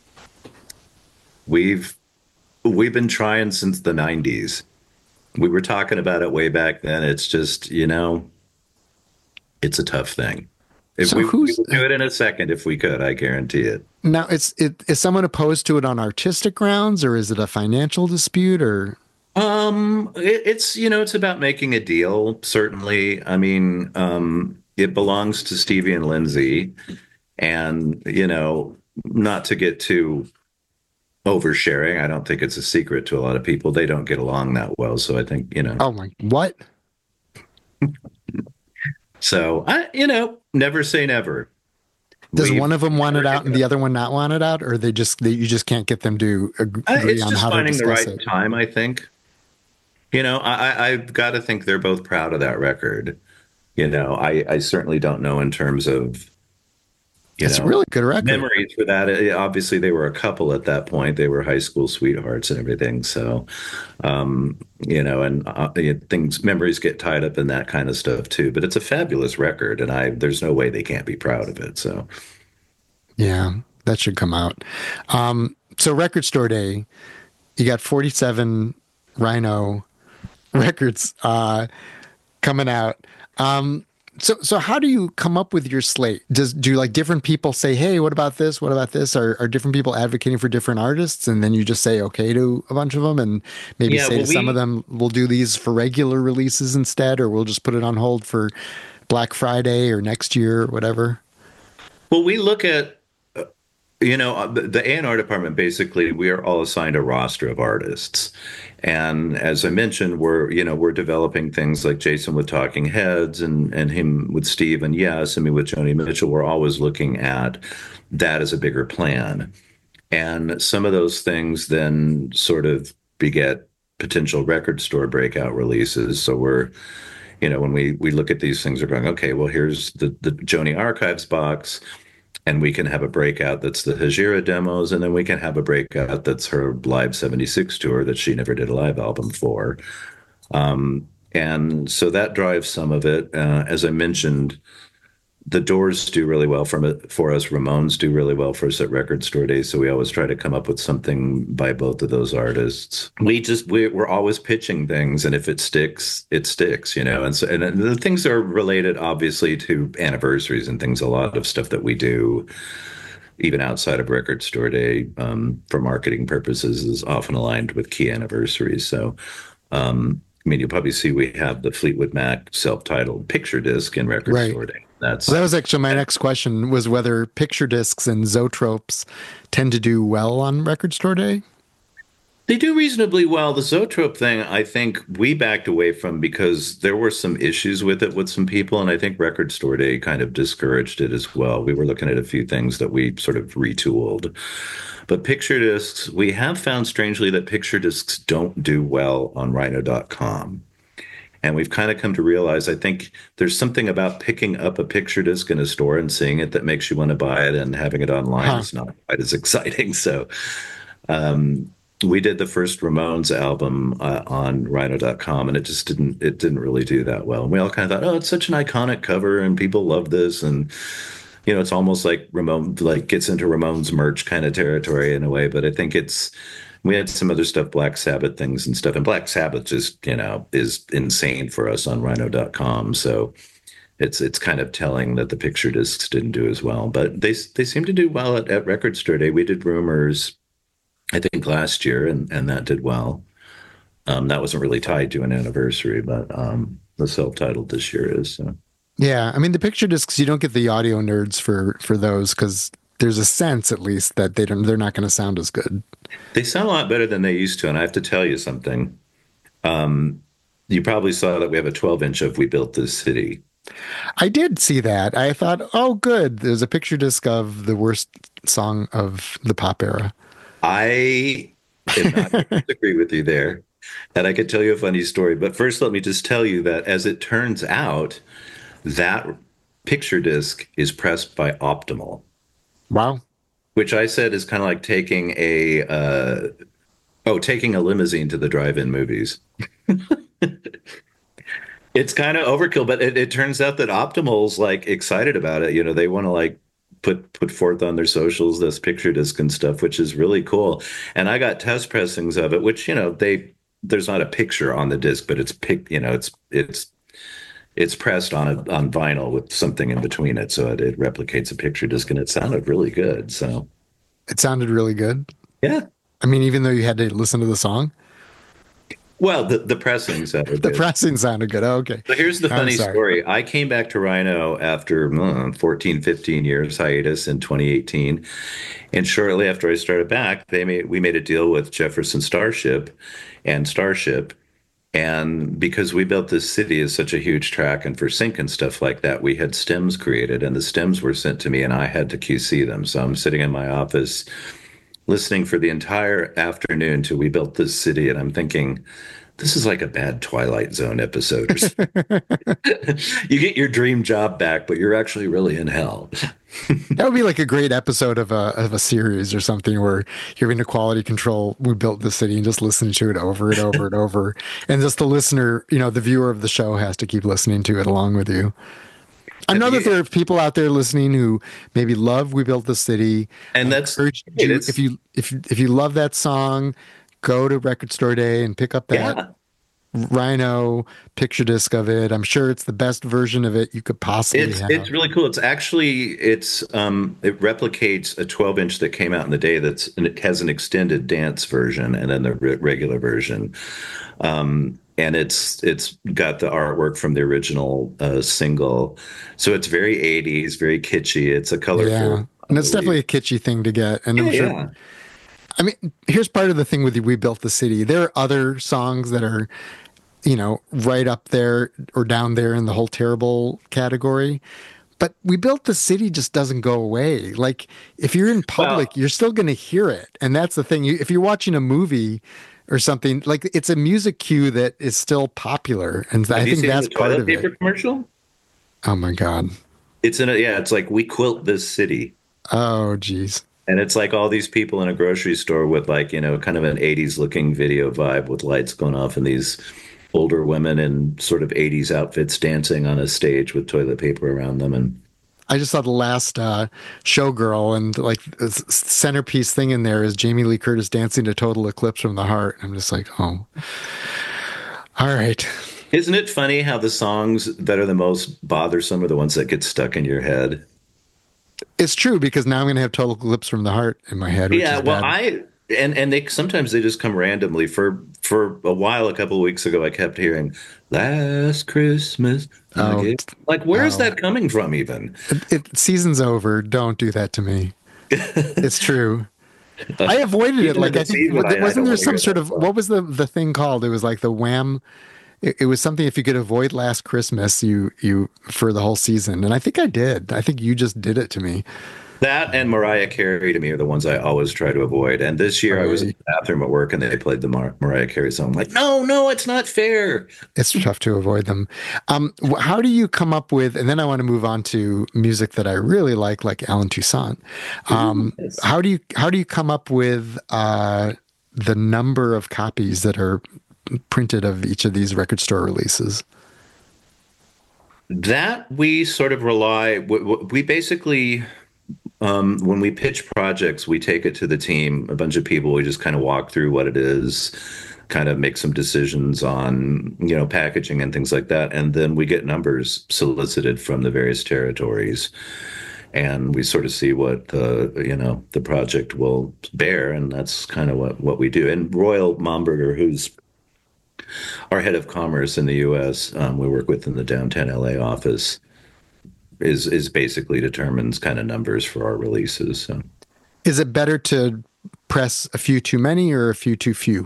We've we've been trying since the nineties. We were talking about it way back then. It's just, you know, it's a tough thing. If So we, we who's would do it in a second if we could, I guarantee it. now? It's it is someone opposed to it on artistic grounds, or is it a financial dispute, or Um, it, it's, you know, it's about making a deal, certainly. I mean, um, it belongs to Stevie and Lindsay, and, you know, not to get too oversharing. I don't think it's a secret to a lot of people. They don't get along that well. So I think, you know, oh my what? so I, you know, never say never. Does We've one of them want it never out and the other one not want it out, or they just they, you just can't get them to ag- I, agree it's on just how to finding the discuss right it? time, I think. You know, I, I, I've got to think they're both proud of that record. You know, I, I certainly don't know in terms of, you It's a know, really good record. memories for that. Uh, Obviously, they were a couple at that point. They were high school sweethearts and everything. So, um, you know, and uh, you know, things, memories get tied up in that kind of stuff too. But it's a fabulous record, and I there's no way they can't be proud of it. So, Yeah, that should come out. Um, so Record Store Day, you got forty-seven Rhino records uh, coming out. Um, so so how do you come up with your slate? Does do like different people say, "Hey, what about this? What about this?" Are are different people advocating for different artists, and then you just say okay to a bunch of them, and maybe yeah, say well, to some of we them, "We'll do these for regular releases instead," or we'll just put it on hold for Black Friday or next year or whatever. well we look at you know, uh, the the A and R department, basically, we are all assigned a roster of artists. And as I mentioned, we're, you know, we're developing things like Jason with Talking Heads and and him with Steve and Yes, I mean with Joni Mitchell, we're always looking at that as a bigger plan. And some of those things then sort of beget potential record store breakout releases. So we're, you know, when we we look at these things, we're going, okay, well, here's the the Joni Archives box, and we can have a breakout that's the Hajira demos, and then we can have a breakout that's her live seventy-six tour that she never did a live album for. Um, and so that drives some of it. Uh, as I mentioned, the Doors do really well from it for us. Ramones do really well for us at Record Store Day. So we always try to come up with something by both of those artists. We just we, we're always pitching things, and if it sticks, it sticks, you know. And so and the things are related, obviously, to anniversaries and things. A lot of stuff that we do, even outside of Record Store Day, um, for marketing purposes, is often aligned with key anniversaries. So. Um, I mean, you'll probably see we have the Fleetwood Mac self-titled picture disc in Record Right. Store Day. That's Well, that was actually my next question was whether picture discs and zoetropes tend to do well on Record Store Day. They do reasonably well. The Zoetrope thing, I think we backed away from because there were some issues with it with some people, and I think Record Store Day kind of discouraged it as well. We were looking at a few things that we sort of retooled. But picture discs, we have found strangely that picture discs don't do well on rhino dot com. And we've kind of come to realize, I think there's something about picking up a picture disc in a store and seeing it that makes you want to buy it, and having it online Huh. is not quite as exciting. So, um, we did the first Ramones album uh, on rhino dot com, and it just didn't it didn't really do that well. And we all kind of thought, oh, it's such an iconic cover, and people love this, and you know, it's almost like Ramon like gets into Ramones merch kind of territory in a way. But I think it's we had some other stuff, Black Sabbath things and stuff, and Black Sabbath just you know is insane for us on rhino dot com. So it's it's kind of telling that the picture discs didn't do as well, but they they seem to do well at, at Record Store Day. We did Rumors, I think last year, and and that did well. Um, that wasn't really tied to an anniversary, but um, the self-titled this year is. So. Yeah, I mean the picture discs, you don't get the audio nerds for for those because there's a sense at least that they don't they're not going to sound as good. They sound a lot better than they used to, and I have to tell you something. Um, you probably saw that we have a twelve inch of "We Built This City." I did see that. I thought, oh, good. There's a picture disc of the worst song of the pop era. I did not disagree with you there, and I could tell you a funny story. But first, let me just tell you that, as it turns out, that picture disc is pressed by Optimal, Wow. which I said is kind of like taking a uh, oh, taking a limousine to the drive-in movies. It's kind of overkill, but it, it turns out that Optimal's like excited about it. You know, they want to like put put forth on their socials this picture disc and stuff, which is really cool. And I got test pressings of it, which, you know, they there's not a picture on the disc, but it's pic, you know, it's it's it's pressed on a on vinyl with something in between it, so it, it replicates a picture disc, and it sounded really good. So It sounded really good. yeah. I mean, even though you had to listen to the song, Well, the the pressings sounded the good. pressing sounded good. Oh, okay. So here's the I'm funny sorry. story. I came back to Rhino after uh, fourteen, fifteen years hiatus in twenty eighteen. And shortly after I started back, they made we made a deal with Jefferson Starship and Starship. And because We Built This City is such a huge track, and for sync and stuff like that, we had stems created, and the stems were sent to me, and I had to Q C them. So I'm sitting in my office listening for the entire afternoon to We Built This City, and I'm thinking, this is like a bad Twilight Zone episode or something. You get your dream job back, but you're actually really in hell. That would be like a great episode of a of a series or something where you're into quality control. We built the city and just listen to it over and over and over, and just the listener, you know, the viewer of the show has to keep listening to it along with you. I know that there are people out there listening who maybe love "We Built the City." And I that's encourage it. you It's if you if if you love that song, go to Record Store Day and pick up that yeah. Rhino picture disc of it. I'm sure it's the best version of it you could possibly It's have. it's really cool. It's actually it's um it replicates a twelve inch that came out in the day that's and it has an extended dance version and then the re regular version. Um and it's it's got the artwork from the original uh, single. So it's very eighties, very kitschy. It's a Yeah. colorful. And it's definitely a kitschy thing to get. And Yeah, I'm sure, yeah. I mean, here's part of the thing with We Built the City. There are other songs that are, you know, right up there or down there in the whole terrible category. But We Built the City just doesn't go away. Like, if you're in Well, public, you're still going to hear it. And that's the thing. You, if you're watching a movie or something, like, it's a music cue that is still popular. And have I you think seen the that's part toilet of it. paper commercial? Oh, my God. It's in a yeah, it's like we quilt this city. Oh, geez. And it's like all these people in a grocery store with like, you know, kind of an eighties looking video vibe with lights going off and these older women in sort of eighties outfits dancing on a stage with toilet paper around them. And I just saw the last uh, Showgirl, and like the s- centerpiece thing in there is Jamie Lee Curtis dancing to Total Eclipse from the Heart. I'm just like, oh, all right. isn't it funny how the songs that are the most bothersome are the ones that get stuck in your head? It's true because now I'm going to have Total Eclipse from the Heart in my head, which Yeah, is well, bad. I and and they sometimes they just come randomly. For for a while, a couple of weeks ago, I kept hearing "Last Christmas." I Oh, gave-" Like, where is oh, that coming from, even? it, it, season's over. Don't do that to me. It's true. I avoided it. Even in Like the I think season, I, I wasn't don't there want to some hear sort that of song. what was the the thing called? It was like the Wham. It, it was something if you could avoid Last Christmas, you you for the whole season. And I think I did. I think you just did it to me. That and Mariah Carey to me are the ones I always try to avoid. And this year I was in Right. the bathroom at work and they played the Mar Mariah Carey song. I'm like, no, no, it's not fair. It's tough to avoid them. Um, wh- how do you come up with? And then I want to move on to music that I really like, like Alan Toussaint. Ooh, Um, yes. how do you how do you come up with uh, the number of copies that are printed of each of these record store releases? That we sort of rely, w- w- we basically, um, when we pitch projects, we take it to the team, a bunch of people, we just kind of walk through what it is, kind of make some decisions on, you know, packaging and things like that. And then we get numbers solicited from the various territories. And we sort of see what the, you know, the project will bear. And that's kind of what, what we do. And Royal Momberger, who's Our head of commerce in the U S, um, we work with in the downtown L A office, is is basically determines kind of numbers for our releases. So Is it better to press a few too many or a few too few?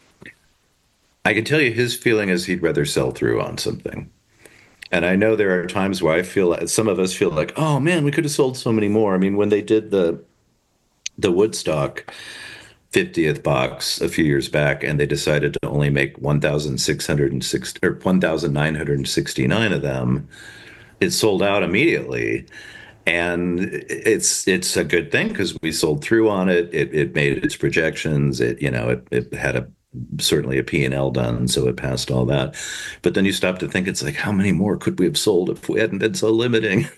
I can tell you his feeling is he'd rather sell through on something. And I know there are times where I feel like some of us feel like, oh man, we could have sold so many more. I mean, when they did the the Woodstock fiftieth box a few years back, and they decided to only make one thousand six hundred six or one thousand nine hundred sixty-nine of them, it sold out immediately. And it's it's a good thing because we sold through on it. It it made its projections. It you know it it had a certainly a P and L done, so it passed all that. But then you stop to think, it's like, how many more could we have sold if we hadn't been so limiting?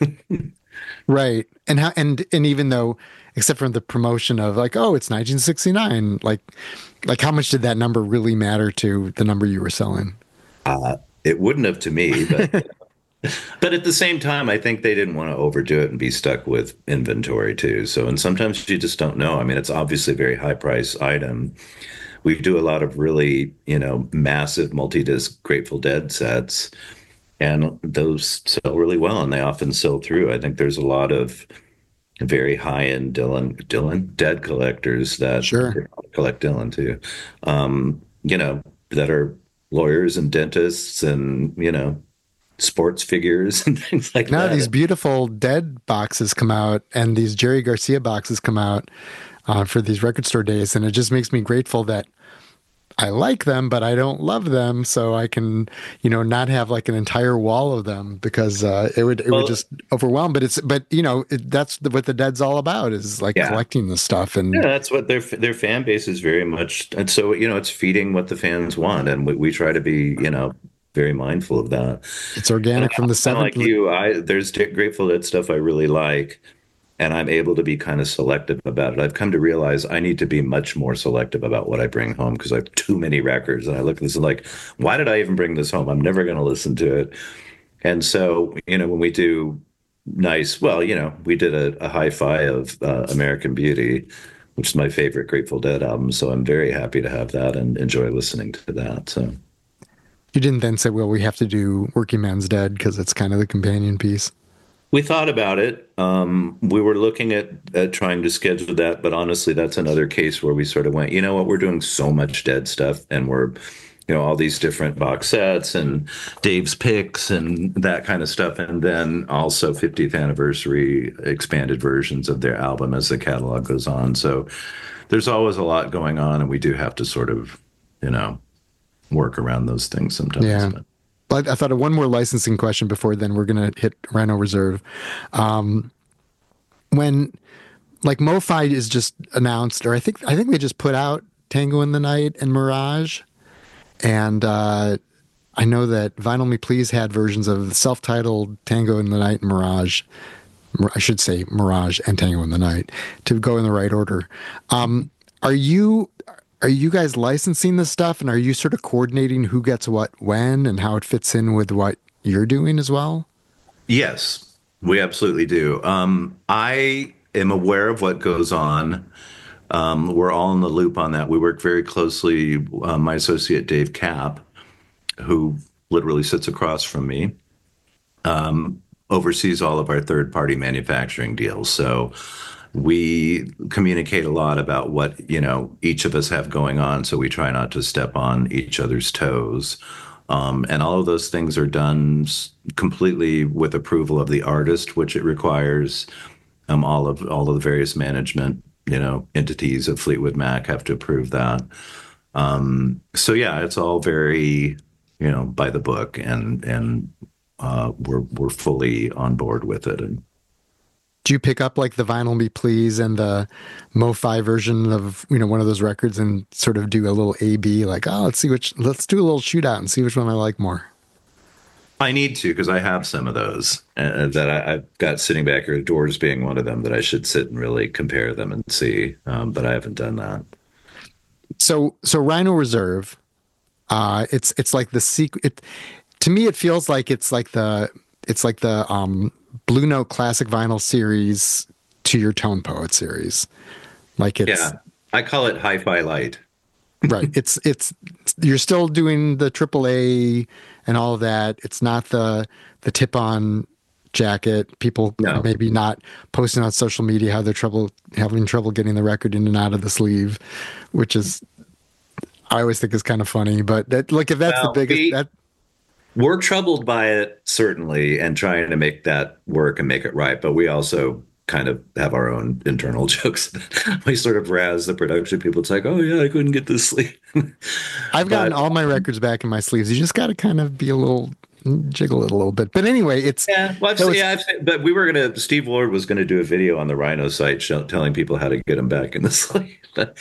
Right. And how and and even though except for the promotion of like, oh, it's nineteen sixty-nine, like like how much did that number really matter to the number you were selling? Uh, it wouldn't have to me, but but at the same time, I think they didn't want to overdo it and be stuck with inventory too. So, and sometimes you just don't know. I mean, it's obviously a very high price item. We do a lot of really, you know, massive multi-disc Grateful Dead sets, and those sell really well, and they often sell through. I think there's a lot of very high-end Dylan Dylan Dead collectors that Sure. collect Dylan too, um, you know, that are lawyers and dentists and, you know, sports figures and things like Now these that. beautiful Dead boxes come out and these Jerry Garcia boxes come out uh, for these record store days, and it just makes me grateful that I like them, but I don't love them, so I can, you know, not have like an entire wall of them because uh, it would it would Well, just overwhelm. But it's but you know it, that's the, what the Dead's all about is like yeah. collecting this stuff. Yeah, And that's what their their fan base is very much, and so you know it's feeding what the fans want, and we, we try to be you know very mindful of that. it's And organic from the kind of seventh. like you, I there's Grateful Dead stuff I really like, and I'm able to be kind of selective about it. I've come to realize I need to be much more selective about what I bring home because I have too many records, and I look at this and like, why did I even bring this home? I'm never going to listen to it. And so you know when we do nice, well, you know we did a, a hi-fi of uh, American Beauty, which is my favorite Grateful Dead album. So I'm very happy to have that and enjoy listening to that. So You didn't then say, well, we have to do Working Man's Dead because it's kind of the companion piece. we thought about it. Um, we were looking at, at trying to schedule that, but honestly, that's another case where we sort of went, you know what, we're doing so much Dead stuff, and we're, you know, all these different box sets and Dave's picks and that kind of stuff, and then also fiftieth anniversary expanded versions of their album as the catalog goes on. So there's always a lot going on, and we do have to sort of, you know, work around those things sometimes. Yeah. But But I thought of one more licensing question before then we're going to hit Rhino Reserve. Um, when like MoFi is just announced, or I think I think they just put out Tango in the Night and Mirage, and uh, I know that Vinyl Me Please had versions of the self-titled Tango in the Night and Mirage. I should say Mirage and Tango in the Night to go in the right order. Um, are you are you guys licensing this stuff, and are you sort of coordinating who gets what when and how it fits in with what you're doing as well? yes, we absolutely do. Um, I am aware of what goes on. Um, we're all in the loop on that. We work very closely. Uh, my associate Dave Kapp, who literally sits across from me, oversees all of our third-party manufacturing deals. So we communicate a lot about what, you know, each of us have going on. So we try not to step on each other's toes. Um, and all of those things are done s- completely with approval of the artist, which it requires. Um, all of all of the various management, you know, entities of Fleetwood Mac have to approve that. Um, so yeah, it's all very, you know, by the book, and and uh, we're we're fully on board with it. And Do you pick up like the Vinyl Me Please and the MoFi version of you know one of those records and sort of do a little A B like oh let's see which let's do a little shootout and see which one I like more. I need to because I have some of those uh, that I, I've got sitting back here. Doors being one of them that I should sit and really compare them and see, um, but I haven't done that. So so Rhino Reserve, uh, it's it's like the secret. It, to me, it feels like it's like the it's like the um, Blue Note Classic Vinyl series to your Tone Poet series. Like it's Yeah, I call it Hi-Fi Light. Right. It's it's you're still doing the triple A and all of that. It's not the the tip on jacket. People No. maybe not posting on social media how they're trouble having trouble getting the record in and out of the sleeve, which is I always think is kind of funny. But that like if that's the Well, biggest we, that we're troubled by it, certainly, and trying to make that work and make it right. But we also kind of have our own internal jokes. We sort of razz the production people. It's like, oh, yeah, I couldn't get this sleeve. I've gotten But all my records back in my sleeves. You just got to kind of be a little jiggle it a little bit. But anyway, it's yeah, well, I've, so seen- it's yeah, I've, seen- but we were gonna. Steve Lord was gonna do a video on the Rhino site, show, telling people how to get them back in the sleeve.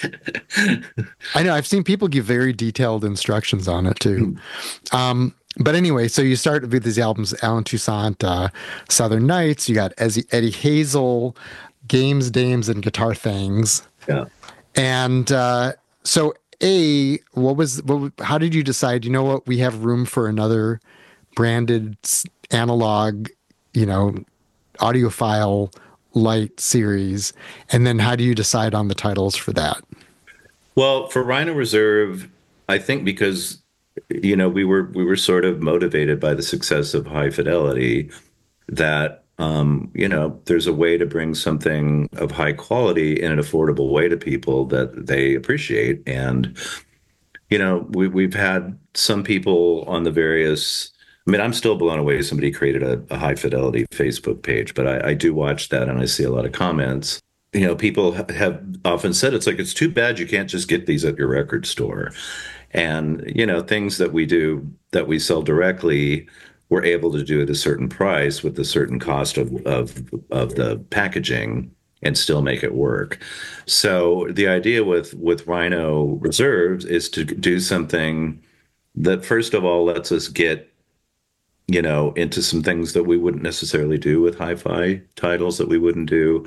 I know I've seen people give very detailed instructions on it too. Um, but anyway, so you start with these albums: Alan Toussaint, uh, Southern Nights. You got Eddie, Eddie Hazel, Games, Dames, and Guitar Things. Yeah. And uh, so, a what was what? How did you decide? You know what? We have room for another branded s- analog, you know, audiophile light series. And then how do you decide on the titles for that? Well, for Rhino Reserve, I think because you know we were we were sort of motivated by the success of High Fidelity that um, you know there's a way to bring something of high quality in an affordable way to people that they appreciate. And you know we we've had some people on the various. I mean, I'm still blown away. Somebody created a, a High Fidelity Facebook page, but I, I do watch that and I see a lot of comments. You know, people ha- have often said it's like it's too bad you can't just get these at your record store. And you know, things that we do that we sell directly, we're able to do at a certain price with a certain cost of of of the packaging and still make it work. So the idea with with Rhino Reserves is to do something that first of all lets us get you know, into some things that we wouldn't necessarily do with hi-fi titles that we wouldn't do,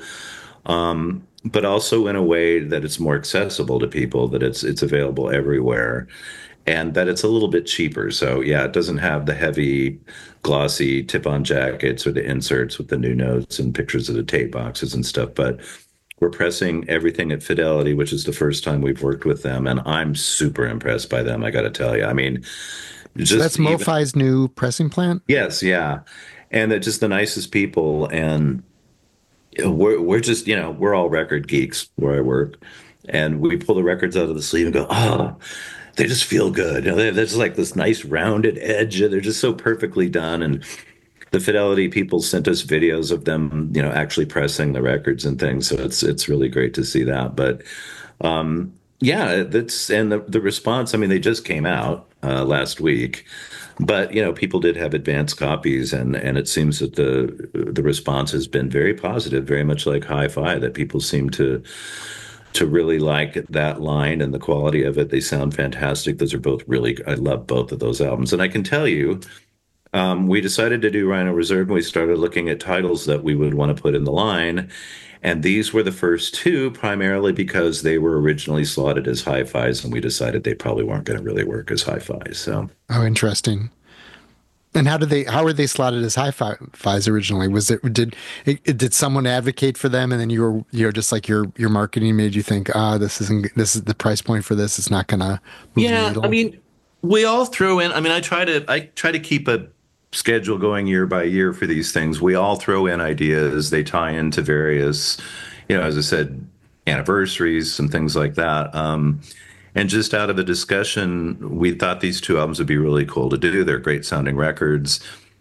um, but also in a way that it's more accessible to people, that it's it's available everywhere, and that it's a little bit cheaper. So yeah, it doesn't have the heavy, glossy tip-on jackets or the inserts with the new notes and pictures of the tape boxes and stuff, but we're pressing everything at Fidelity, which is the first time we've worked with them, and I'm super impressed by them. I got to tell you. I mean, So just that's even, MoFi's new pressing plant? yes, yeah, and they're just the nicest people, and we're we're just you know we're all record geeks where I work, and we pull the records out of the sleeve and go, oh, they just feel good. You know, they're, they're just like this nice rounded edge. They're just so perfectly done, and the Fidelity people sent us videos of them, you know, actually pressing the records and things. So it's it's really great to see that. But um, yeah, that's and the the response. I mean, they just came out uh, last week, but you know, people did have advanced copies, and and it seems that the the response has been very positive, very much like Hi-Fi. That people seem to to really like that line and the quality of it. They sound fantastic. Those are both really. I love both of those albums, and I can tell you. Um, we decided to do Rhino Reserve, and we started looking at titles that we would want to put in the line. And these were the first two, primarily because they were originally slotted as hi-fis, and we decided they probably weren't going to really work as hi-fis. So, Oh, interesting. And how did they? How were they slotted as hi-fis originally? Was it did it, did someone advocate for them, and then you were you know just like your your marketing made you think, ah, this isn't this is the price point for this. It's not gonna move the yeah, needle. I mean, we all throw in. I mean, I try to I try to keep a schedule going year by year for these things. We all throw in ideas. They tie into various, you know, as I said, anniversaries, some things like that. Um, and just out of a discussion, we thought these two albums would be really cool to do. They're great sounding records.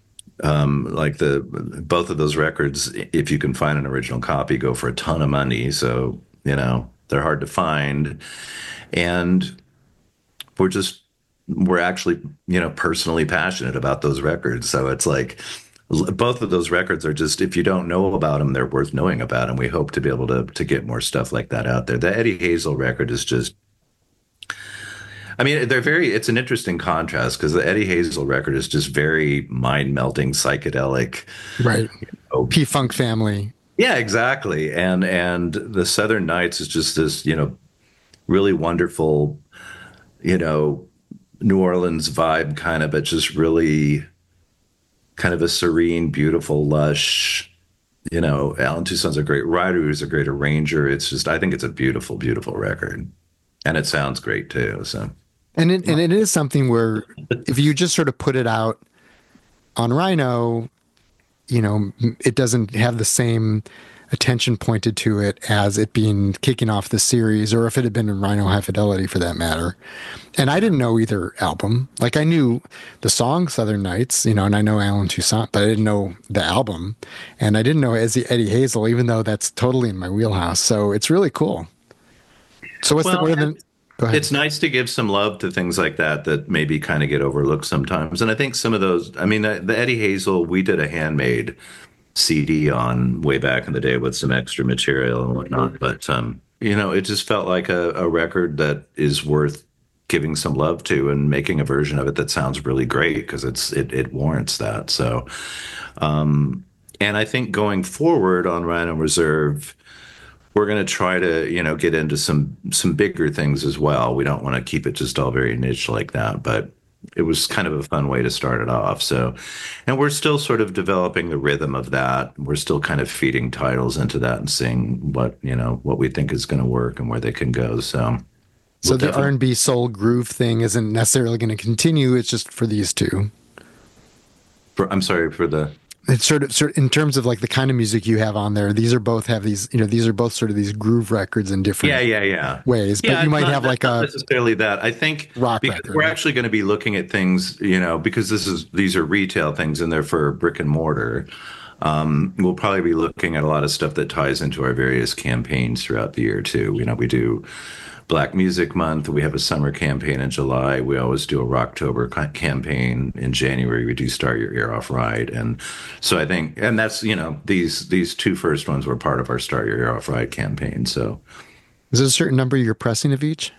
Um, like the both of those records, if you can find an original copy, go for a ton of money. So, you know, they're hard to find. And we're just we're actually, you know, personally passionate about those records. So it's like both of those records are just, if you don't know about them, they're worth knowing about. And we hope to be able to to get more stuff like that out there. The Eddie Hazel record is just, I mean, they're very, it's an interesting contrast because the Eddie Hazel record is just very mind melting, psychedelic. Right. You know, P-Funk family. yeah, exactly. And, and the Southern Nights is just this, you know, really wonderful, you know, New Orleans vibe kind of, but just really kind of a serene, beautiful, lush, you know, Alan Toussaint's a great writer. He's a great arranger. It's just, I think it's a beautiful, beautiful record. And it sounds great too. So, And it, and it is something where if you just sort of put it out on Rhino, you know, it doesn't have the same attention pointed to it as it being kicking off the series, or if it had been in Rhino High Fidelity for that matter. And I didn't know either album. Like I knew the song Southern Nights, you know, and I know Alan Toussaint, but I didn't know the album. And I didn't know Eddie, Eddie Hazel, even though that's totally in my wheelhouse. So it's really cool. So what's well, the, what are the, go ahead. it's nice to give some love to things like that that maybe kind of get overlooked sometimes. And I think some of those, I mean, the, the Eddie Hazel, we did a handmade C D on way back in the day with some extra material and whatnot. But, um, you know, it just felt like a, a record that is worth giving some love to and making a version of it that sounds really great because it's it, it warrants that. So, um, and I think going forward on Rhino Reserve, we're going to try to, you know, get into some some bigger things as well. We don't want to keep it just all very niche like that, but it was kind of a fun way to start it off. So, and we're still sort of developing the rhythm of that. We're still kind of feeding titles into that and seeing what, you know, what we think is going to work and where they can go. So, so we'll the R and B soul groove thing isn't necessarily going to continue. It's just for these two. For, I'm sorry for the. It's sort of, sort of in terms of like the kind of music you have on there. These are both have these, you know, these are both sort of these groove records in different yeah, yeah, yeah. ways. Yeah, but you might not, have like not a necessarily that. I think rock because record. We're actually going to be looking at things, you know, because this is these are retail things and they're for brick and mortar. Um, we'll probably be looking at a lot of stuff that ties into our various campaigns throughout the year too. You know, we do Black Music Month. We have a summer campaign in July. We always do a Rocktober campaign in January. We do Start Your Ear Off Right, and so I think, and that's you know these these two first ones were part of our Start Your Ear Off Right campaign. So, is there a certain number you're pressing of each?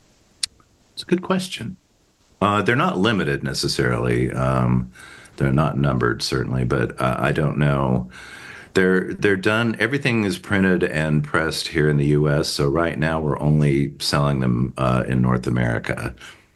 It's a good question. Uh, they're not limited necessarily. Um, they're not numbered certainly, but uh, I don't know. They're they're done. Everything is printed and pressed here in the U S. So right now we're only selling them uh, in North America.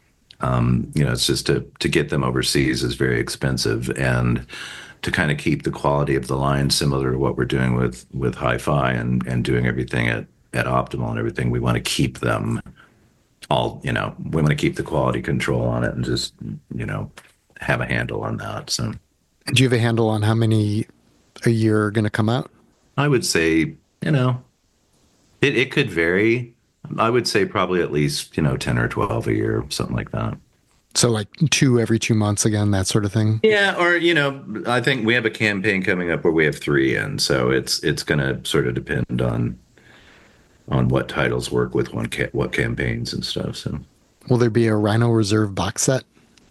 Um, you know, it's just to to get them overseas is very expensive, and to kind of keep the quality of the line similar to what we're doing with with Hi-Fi and and doing everything at at optimal and everything. We want to keep them all. You know, we want to keep the quality control on it and just you know have a handle on that. So, do you have a handle on how many a year are going to come out? I would say, you know, it, it could vary. I would say probably at least, you know, ten or twelve a year, something like that. So like two every two months again, that sort of thing? Yeah. Or, you know, I think we have a campaign coming up where we have three in. So it's it's going to sort of depend on on what titles work with one ca- what campaigns and stuff. So will there be a Rhino Reserve box set?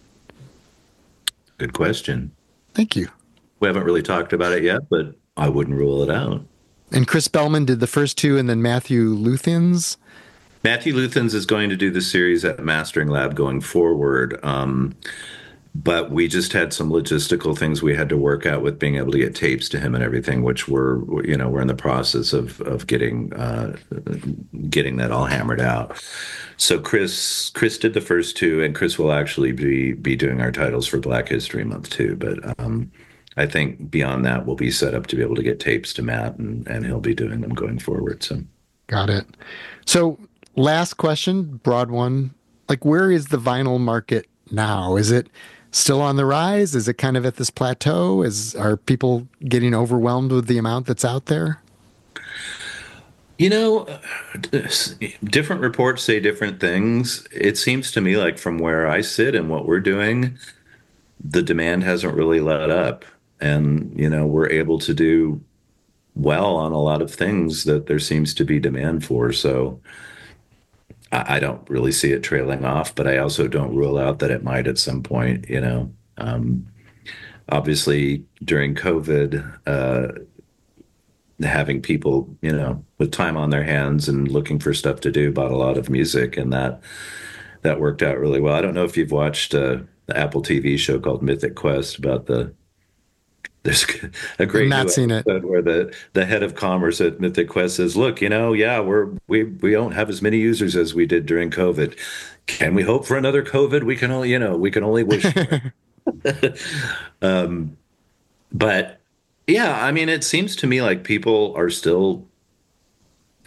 Good question. Thank you. We haven't really talked about it yet, but I wouldn't rule it out. And Chris Bellman did the first two, and then Matthew Luthans. Matthew Luthans is going to do the series at Mastering Lab going forward. Um, but we just had some logistical things we had to work out with being able to get tapes to him and everything, which we're, you know, we're in the process of of getting uh, getting that all hammered out. So Chris Chris did the first two, and Chris will actually be be doing our titles for Black History Month too. But um, I think beyond that, we'll be set up to be able to get tapes to Matt, and, and he'll be doing them going forward. So, got it. So, last question, broad one. Like, where is the vinyl market now? Is it still on the rise? Is it kind of at this plateau? Is are people getting overwhelmed with the amount that's out there? You know, different reports say different things. It seems to me like from where I sit and what we're doing, the demand hasn't really let up. And, you know, we're able to do well on a lot of things that there seems to be demand for. So I, I don't really see it trailing off, but I also don't rule out that it might at some point, you know. Um, obviously, during COVID, uh, having people, you know, with time on their hands and looking for stuff to do bought a lot of music, and that that worked out really well. I don't know if you've watched uh, the Apple T V show called Mythic Quest about the there's a great I've not new seen it. episode where the the head of commerce at Mythic Quest says, "Look, you know, yeah, we're we we don't have as many users as we did during COVID. Can we hope for another COVID? We can only, you know, we can only wish for it." um, but yeah, I mean, it seems to me like people are still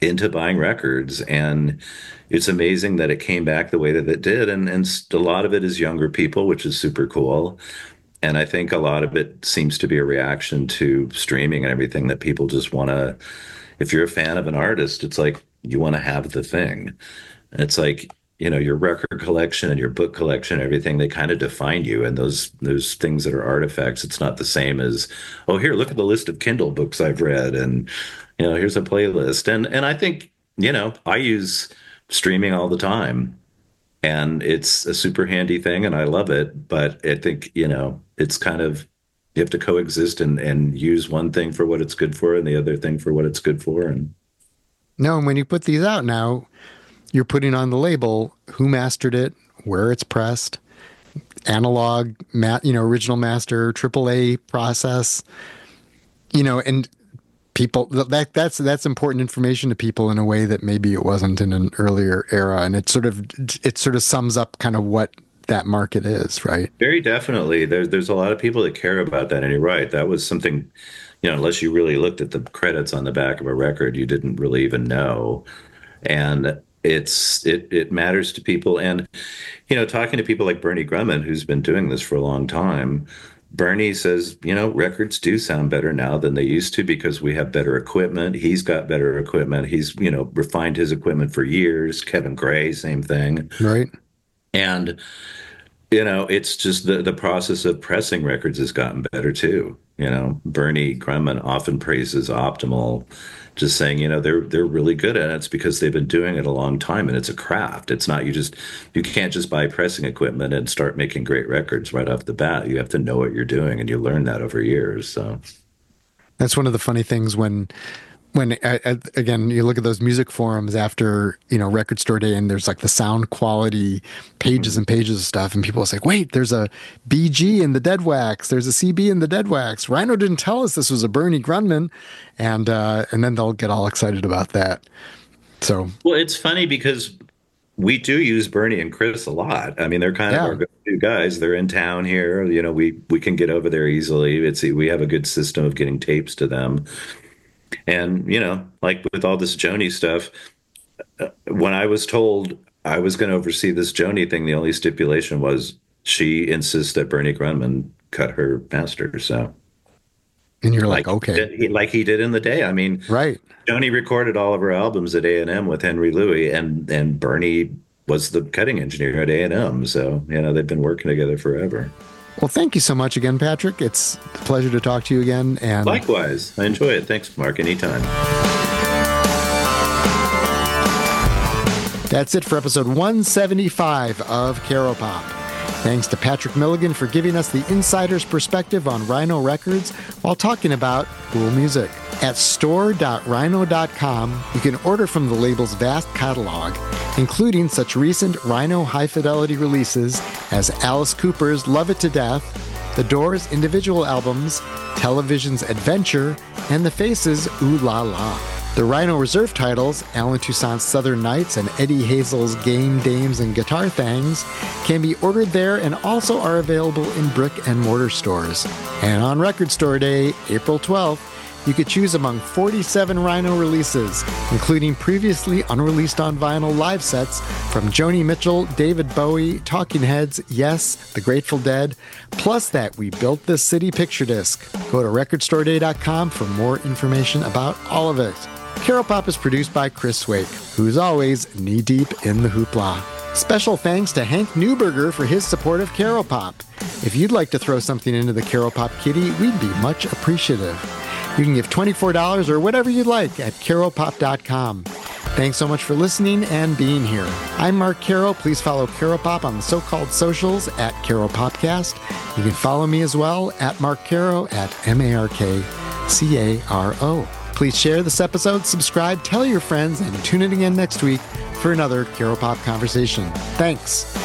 into buying records. And it's amazing that it came back the way that it did. And, and a lot of it is younger people, which is super cool. And I think a lot of it seems to be a reaction to streaming and everything, that people just want to, if you're a fan of an artist, it's like you want to have the thing. And it's like, you know, your record collection and your book collection, everything, they kind of define you. And those those things that are artifacts, it's not the same as, oh, here, look at the list of Kindle books I've read. And, you know, here's a playlist. And and I think, you know, I use streaming all the time. And it's a super handy thing, and I love it. But I think, you know, it's kind of, you have to coexist and, and use one thing for what it's good for and the other thing for what it's good for. And no, and when you put these out now, you're putting on the label who mastered it, where it's pressed, analog, ma- you know, original master, triple A process, you know, and people, that that's that's important information to people in a way that maybe it wasn't in an earlier era. And it sort of it sort of sums up kind of what that market is, right? Very definitely. There's there's a lot of people that care about that. And you're right. That was something, you know, unless you really looked at the credits on the back of a record, you didn't really even know. And it's it it matters to people. And, you know, talking to people like Bernie Grundman, who's been doing this for a long time, Bernie says, you know, records do sound better now than they used to because we have better equipment. He's got better equipment. He's, you know, refined his equipment for years. Kevin Gray, same thing. Right. And, you know, it's just the, the process of pressing records has gotten better too. You know, Bernie Grundman often praises Optimal, just saying, you know, they're they're really good at it. It's because they've been doing it a long time, and it's a craft. It's not, you just, you can't just buy pressing equipment and start making great records right off the bat. You have to know what you're doing, and you learn that over years. So that's one of the funny things when when uh, again, you look at those music forums after, you know, Record Store Day, and there's like the sound quality pages and pages of stuff, and people are like, wait, there's a B G in the Dead Wax, there's a C B in the Dead Wax. Rhino didn't tell us this was a Bernie Grundman, and uh, and then they'll get all excited about that. So, well, it's funny because we do use Bernie and Chris a lot. I mean, they're kind yeah. of our go-to guys. They're in town here. You know, we we can get over there easily. It's we have a good system of getting tapes to them. And, you know, like with all this Joni stuff, when I was told I was going to oversee this Joni thing, the only stipulation was she insists that Bernie Grundman cut her master. So, and you're like, like okay, he, like he did in the day. I mean, right. Joni recorded all of her albums at A and M with Henry Louis, and and Bernie was the cutting engineer at A and M. So, you know, they've been working together forever. Well, thank you so much again, Patrick. It's a pleasure to talk to you again. And likewise, I enjoy it. Thanks, Mark. Anytime. That's it for episode one seventy-five of Caro Pop. Thanks to Patrick Milligan for giving us the insider's perspective on Rhino Records while talking about cool music. At store dot rhino dot com, you can order from the label's vast catalog, including such recent Rhino high-fidelity releases as Alice Cooper's Love It to Death, The Doors' individual albums, Television's Adventure, and The Faces' Ooh La La. The Rhino Reserve titles, Alan Toussaint's Southern Nights and Eddie Hazel's Game Dames and Guitar Thangs, can be ordered there and also are available in brick and mortar stores. And on Record Store Day, April twelfth, you could choose among forty-seven Rhino releases, including previously unreleased on vinyl live sets from Joni Mitchell, David Bowie, Talking Heads, Yes, The Grateful Dead, plus that We Built This City picture disc. Go to record store day dot com for more information about all of it. Caro Pop is produced by Chris Swake, who's always knee-deep in the hoopla. Special thanks to Hank Newberger for his support of Caro Pop. If you'd like to throw something into the Caro Pop kitty, we'd be much appreciative. You can give twenty-four dollars or whatever you'd like at caro pop dot com. Thanks so much for listening and being here. I'm Mark Caro. Please follow Caro Pop on the so-called socials at Caro Popcast. You can follow me as well at Mark Caro at M A R K C A R O. Please share this episode, subscribe, tell your friends, and tune in again next week for another Caro Pop conversation. Thanks.